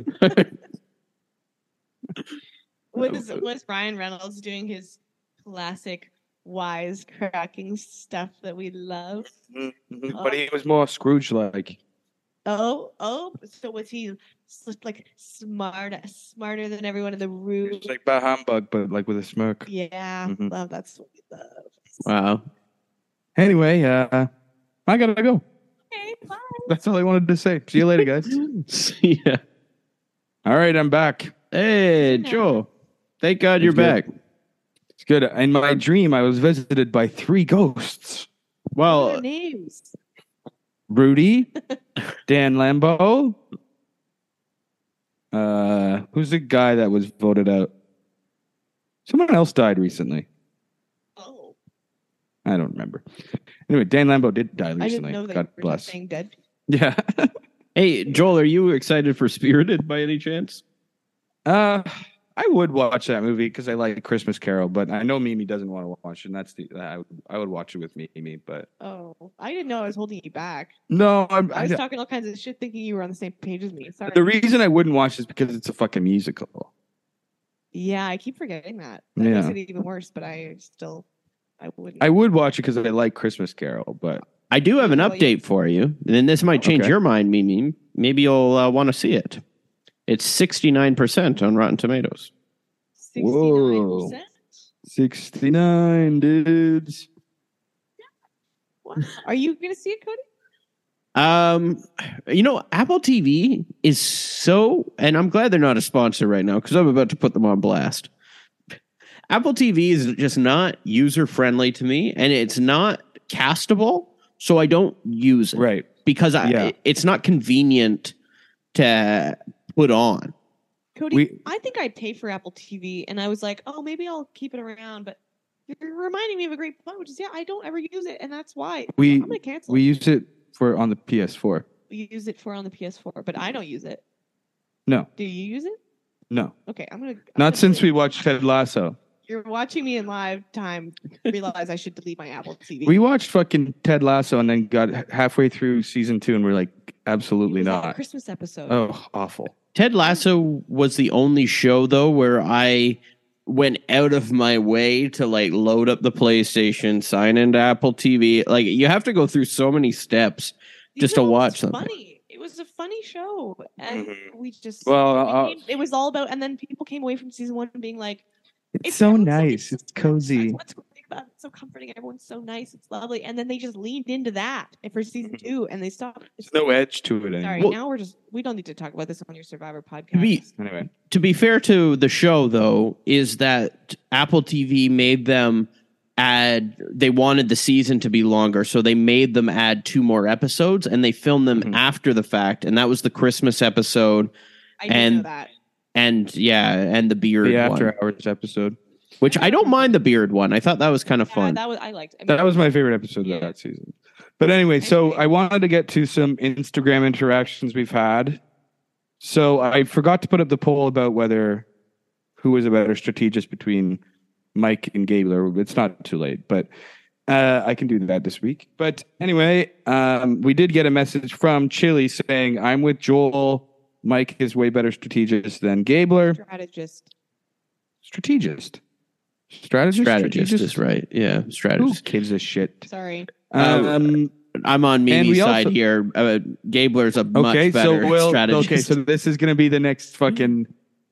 Was Ryan Reynolds doing his classic wise cracking stuff that we love? But he was more Scrooge-like. Oh, so was he like smarter than everyone in the room? It's like bah humbug, but like with a smirk. Yeah, Mhm. love that's what we love. wow. Anyway, I gotta go. Okay, bye. That's all I wanted to say. See you later, guys. Yeah. All right, I'm back. Hey, Joel. Thank God you're It's good. back. It's good. In my dream, I was visited by 3 ghosts. What are Well, their names? Rudy, Dan Lambo. Who's the guy that was voted out? Someone else died recently. Oh, I don't remember. Anyway, Dan Lambo did die I didn't recently. know that God you were bless. saying dead. Yeah. hey, Joel, are you excited for Spirited by any chance? I would watch that movie because I like Christmas Carol, but I know Mimi doesn't want to watch it, and I would watch it with Mimi, but Oh, I didn't know I was holding you back. no, I was talking all kinds of shit, thinking you were on the same page as me. Sorry. the reason I wouldn't watch is because it's a fucking musical. Yeah, I keep forgetting that. That Yeah. makes it even worse. But I wouldn't. I would watch it because I like Christmas Carol, but I do have an Well, yeah. update for you, and this might change Okay. your mind, Mimi. Maybe you'll want to see it. It's 69% on Rotten Tomatoes. 69%. 69 dudes. Wow. Are you gonna see it, Cody? Apple TV is so, and I'm glad they're not a sponsor right now because I'm about to put them on blast. Apple TV is just not user friendly to me, and it's not castable, so I don't use it. Right. Because Yeah. it's not convenient to put on. Cody, I think I'd pay for Apple TV, and I was like, oh, maybe I'll keep it around. But you're reminding me of a great point, which is, I don't ever use it, and that's why I'm gonna cancel. We it. used it for on the PS4. We use it for on the PS4, but I don't use it. No, Do you use it? no, Okay, I'm gonna. not since we watched Ted Lasso. You're watching me in live time. Realize I should delete my Apple TV. We watched fucking Ted Lasso and then got halfway through season 2 and we're like, It absolutely was our not. Christmas episode. Oh, awful. Ted Lasso was the only show though where I went out of my way to like load up the PlayStation, sign into Apple TV. Like you have to go through so many steps just to Even though it was watch something. Funny. It was a funny show, and we just Well, it was all about. And then people came away from season 1 being like, It's so everyone's nice. It's cozy. That's what's great about it. It's so comforting. Everyone's so nice. It's lovely. And then they just leaned into that for season 2, and they stopped. There's no edge to it Sorry, anymore. now we don't need to talk about this on your Survivor To podcast. be, Anyway, to be fair to the show though, is that Apple TV made them they wanted the season to be longer, so they made them add 2 more episodes and they filmed them Mhm. after the fact, and that was the Christmas episode I didn't know and- that. and the beard the one, After Hours episode. which I don't mind the beard one. I thought that was kind of Yeah, fun. I liked. I mean, That was my favorite episode of that season. But anyway, so I wanted to get to some Instagram interactions we've had. So I forgot to put up the poll about who was a better strategist between Mike and Gabler. It's not too late, but I can do that this week. But anyway, we did get a message from Chili saying, I'm with Joel. Mike is way better strategist than Gabler. strategist. Strategist Strategist is right. Yeah, Who strategist. gives a shit? Sorry. Um, I'm on And Mimi's we side also- here. Gabler's a much Okay, better strategist. okay, so this is going to be the next fucking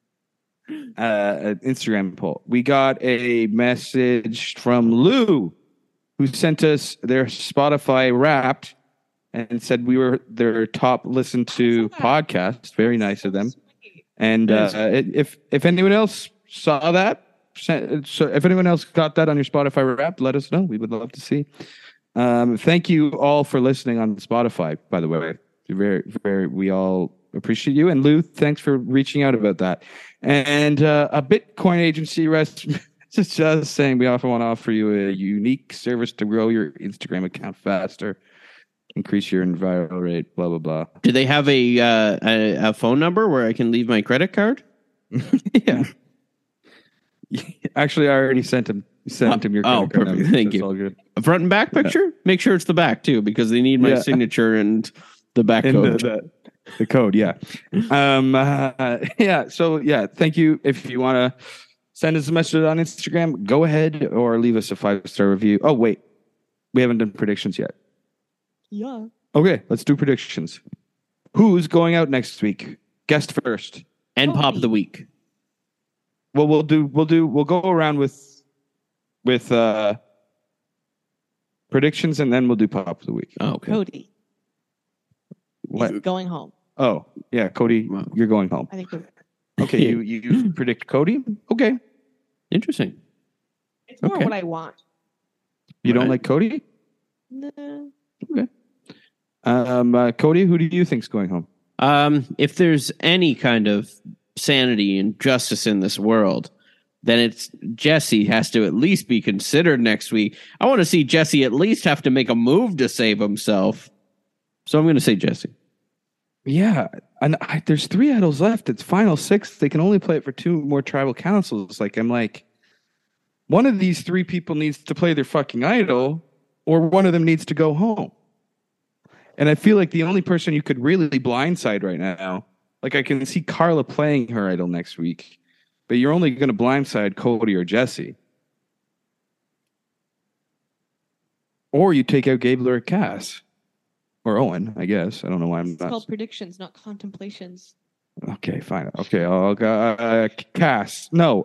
Instagram poll. We got a message from Lou, who sent us their Spotify Wrapped and said we were their top listened to podcast. Very nice of them. And Yes. if anyone else saw that, so if anyone else got that on your Spotify Wrapped, let us know. We would love to see. Thank you all for listening on Spotify, by the way. Very, very, we all appreciate you. And Lou, thanks for reaching out about that. And a Bitcoin agency Just saying, we often want to offer you a unique service to grow your Instagram account faster, increase your viral rate, blah, blah, blah. Do they have a phone number where I can leave my credit card? Yeah. Actually, I already sent him your credit card perfect. number, Thank so you. It's all good. A front and back picture? Make sure it's the back too, because they need my Yeah. signature and the back And code. the code, yeah. Yeah. So, yeah, thank you. If you want to send us a message on Instagram, go ahead or leave us a 5-star review. Oh, wait. We haven't done predictions yet. Yeah. Okay, let's do predictions. Who's going out next week? Guest first. And pop of the week. Well, we'll go around with predictions, and then we'll do pop of the week. Oh, okay. Cody. What? He's going home. Oh, yeah, Cody, Wow. you're going home. I think Okay, you predict Cody? Okay. Interesting. it's more Okay. what I want. You don't Right. like Cody? No. Cody, who do you think's going home? If there's any kind of sanity and justice in this world, then it's Jesse has to at least be considered next week. I want to see Jesse at least have to make a move to save himself. So I'm going to say Jesse. Yeah, and there's 3 idols left. It's final 6. They can only play it for 2 more tribal councils. I'm like, one of these 3 people needs to play their fucking idol, or one of them needs to go home. And I feel like the only person you could really blindside right now, like I can see Carla playing her idol next week, but you're only going to blindside Cody or Jesse. Or you take out Gabler or Cass. Or Owen, I guess. I don't know why I'm It's not. called predictions, not contemplations. Okay, fine. Okay, I'll go. Cass. No.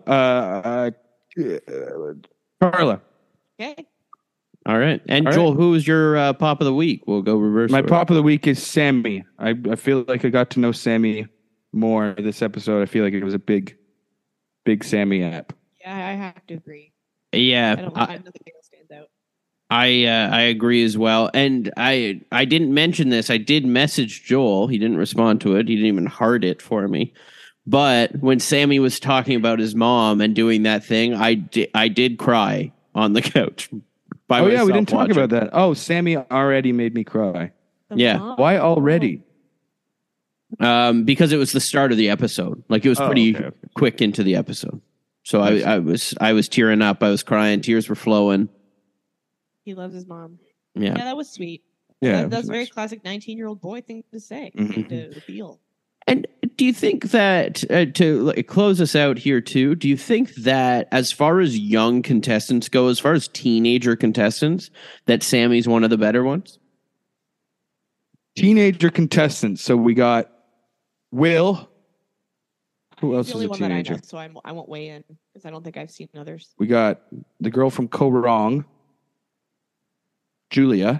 Carla. Okay. All right. And All right. Joel, who's your pop of the week? We'll go reverse. My order. pop of the week is Sammy. I feel like I got to know Sammy more this episode. I feel like it was a big Sammy app. Yeah, I have to agree. Yeah. I don't. Nothing else stands out. I agree as well. And I didn't mention this. I did message Joel. He didn't respond to it. He didn't even heart it for me. But when Sammy was talking about his mom and doing that thing, I did cry on the couch. By Oh yeah, we myself didn't talk watching. about that. Oh, Sammy already made me cry. The Yeah. mom- Why already? Because it was the start of the episode. Like it was Oh, pretty okay. quick into the episode. So I was tearing up. I was crying. Tears were flowing. He loves his mom. Yeah. Yeah, that was sweet. Yeah, That's it was very nice. classic 19-year-old boy thing to say. Mhm. To feel. And do you think that to close us out here too? Do you think that as far as young contestants go, as far as teenager contestants, that Sammy's one of the better ones? Teenager contestants. So we got Will. Who else He's is the only a one that I teenager? know, so I won't weigh in because I don't think I've seen others. We got the girl from Korong, Julia.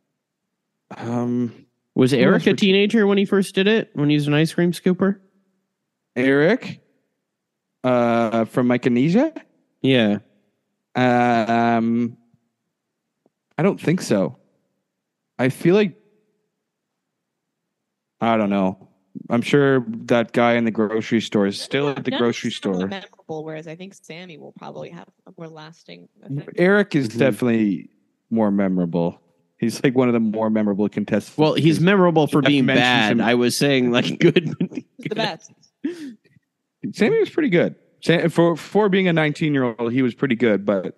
Was Who Eric else a would- teenager when he first did it? When he was an ice cream scooper? Eric, from Micronesia. Yeah. I don't think so. I feel like I don't know. I'm sure that guy in the grocery store is still at the None of grocery them are store. memorable, whereas I think Sammy will probably have a more lasting effect. Eric is Mhm. definitely more memorable. He's like one of the more memorable contestants. Well, he's because memorable for Jeff being mentions bad. him. I was saying like good. He's the best. Sammy was pretty good. For being a 19-year-old, he was pretty good. But,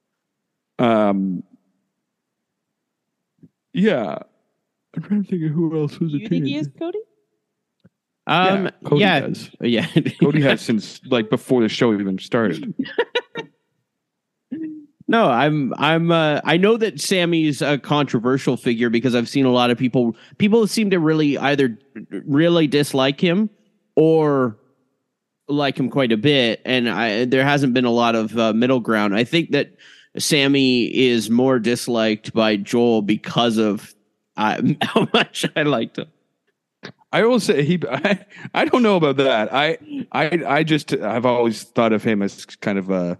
yeah, I'm trying to think of who else was a Do you think he teenager. is Cody? Cody yeah. does. Yeah. Cody has since like before the show even started. No, I know that Sammy's a controversial figure because I've seen a lot of people seem to really either really dislike him or like him quite a bit, and there hasn't been a lot of middle ground. I think that Sammy is more disliked by Joel because of how much I liked him. I will say I don't know about that. I've always thought of him as kind of a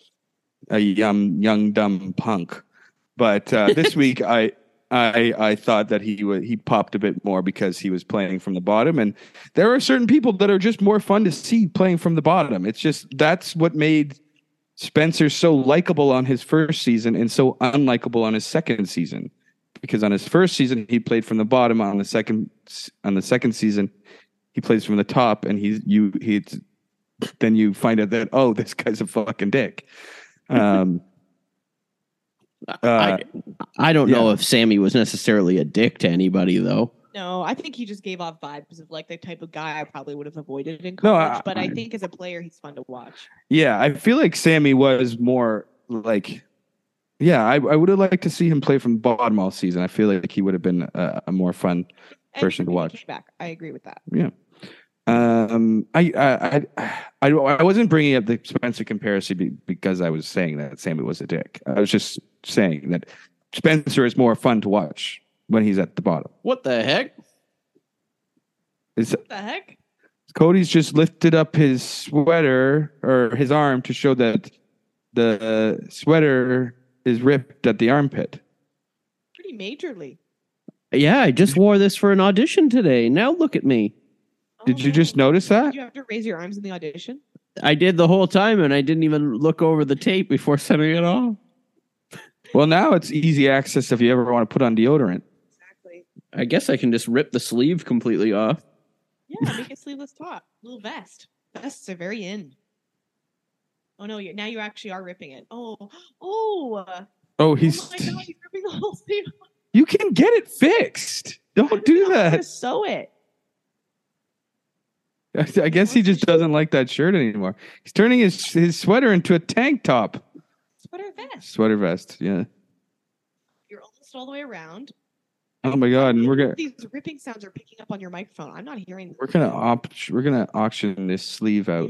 young dumb punk, but this week I thought that he popped a bit more because he was playing from the bottom, and there are certain people that are just more fun to see playing from the bottom. It's just that's what made Spencer's so likable on his first season and so unlikable on his second season. Because on his first season he played from the bottom, on the second season he plays from the top, and then you find out that, oh, this guy's a fucking dick. I don't know if Sammy was necessarily a dick to anybody, though. No, I think he just gave off vibes of like the type of guy I probably would have avoided in No, college. But I think as a player, he's fun to watch. Yeah, I feel like Sammy was more like, I would have liked to see him play from the bottom all season. I feel like he would have been a more fun person to And he watch. came back. I agree with that. Yeah. I wasn't bringing up the Spencer comparison because I was saying that Sammy was a dick. I was just saying that Spencer is more fun to watch when he's at the bottom. What the heck? What the heck? Cody's just lifted up his sweater or his arm to show that the sweater is ripped at the armpit. Pretty majorly. Yeah, I just wore this for an audition today. Now look at me. Did you just notice that? Did you have to raise your arms in the audition? I did the whole time, and I didn't even look over the tape before setting it off. Well, now it's easy access if you ever want to put on deodorant. Exactly. I guess I can just rip the sleeve completely off. Yeah, make a sleeveless top. Little vest. Vests are very in. Oh no! Now you actually are ripping it. Oh, Oh, oh he's. my God! He's ripping the whole sleeve. You can get it fixed. Don't do I'm gonna that. sew it. I guess he just doesn't like that shirt anymore. He's turning his sweater into a tank top. Sweater vest. Sweater vest, yeah. You're almost all the way around. Oh my god! And we're These ripping sounds are picking up on your microphone. I'm not hearing them. we're gonna auction this sleeve out.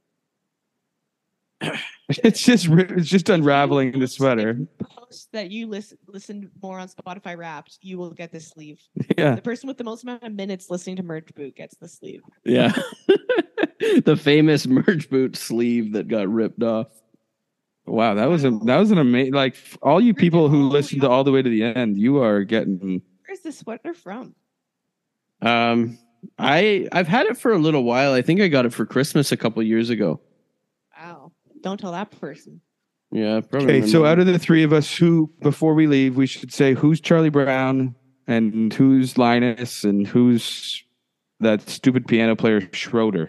It's just unraveling the sweater. Post that you listen more on Spotify Wrapped, you will get this sleeve. Yeah. The person with the most amount of minutes listening to Merch Boot gets the sleeve. Yeah. The famous merch boot sleeve that got ripped off. Wow, that was an amazing. Like all you people who listened to all the way to the end, you are getting. Where's this sweater from? I've had it for a little while. I think I got it for Christmas a couple years ago. Wow. Don't tell that person. Yeah, probably. Okay, so out of the three of us, who before we leave, we should say who's Charlie Brown and who's Linus and who's that stupid piano player Schroeder.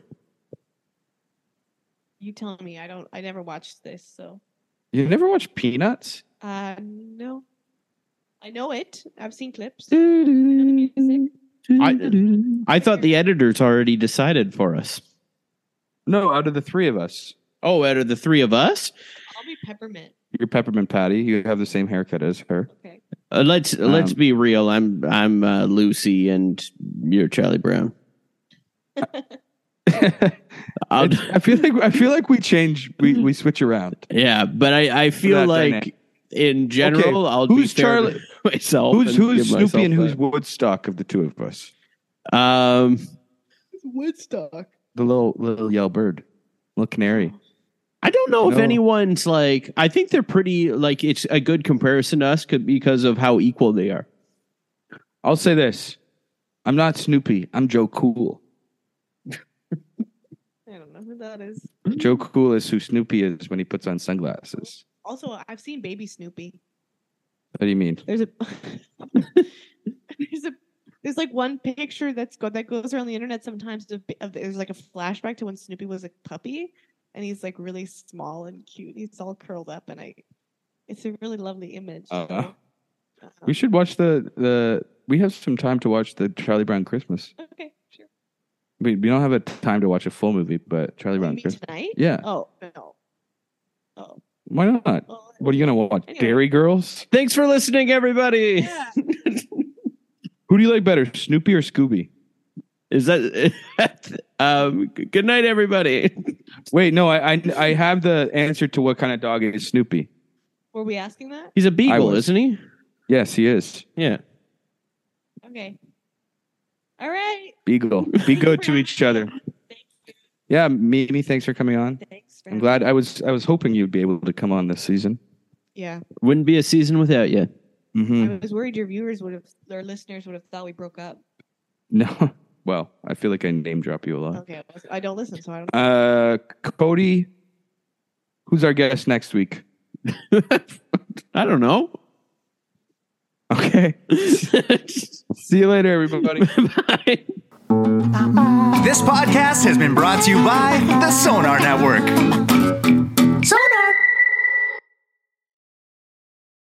You tell me. I never watched this, so. You never watched Peanuts? No. I know it. I've seen clips. I thought the editors already decided for us. No, out of the three of us. Oh, out of the three of us? I'll be Peppermint. You're Peppermint Patty. You have the same haircut as her. Okay. Let's be real. I'm Lucy, and you're Charlie Brown. I feel like we change. We switch around. Yeah, but I feel that like dynamic. in general, Okay, I'll who's be fair to Charlie- myself. Who's and give Snoopy myself and who's that. Woodstock of the two of us? Woodstock. The little yellow bird, little canary. I don't know if No. anyone's like. I think they're pretty. Like it's a good comparison to us because of how equal they are. I'll say this: I'm not Snoopy. I'm Joe Cool. I don't know who that is. Joe Cool is who Snoopy is when he puts on sunglasses. Also, I've seen Baby Snoopy. What do you mean? There's a there's like one picture that goes around the internet sometimes of there's like a flashback to when Snoopy was a puppy and he's like really small and cute. He's all curled up and it's a really lovely image. We should watch the. We have some time to watch the Charlie Brown Christmas. Okay, sure. We don't have a time to watch a full movie, but Charlie You Brown mean Christmas. tonight? Yeah. Oh no. Oh. Why not? Well, What are you gonna watch? Anyway. Dairy Girls? Thanks for listening, everybody. yeah. Who do you like better, Snoopy or Scooby? Is that good night, everybody? Wait, no, I have the answer to what kind of dog is Snoopy. Were we asking that? He's a beagle, was. isn't he? Yes, he is. Yeah. Okay. All right. Beagle. Be good to each other. Yeah, Mimi, thanks for coming on. Thanks. I'm glad. I was hoping you'd be able to come on this season. Yeah. Wouldn't be a season without you. Mm-hmm. I was worried your listeners would have thought we broke up. No, well, I feel like I name drop you a lot. Okay. I don't listen, so I don't know. Cody, Who's our guest next week? I don't know. Okay. See you later, everybody. Bye. This podcast has been brought to you by the Sonar Network.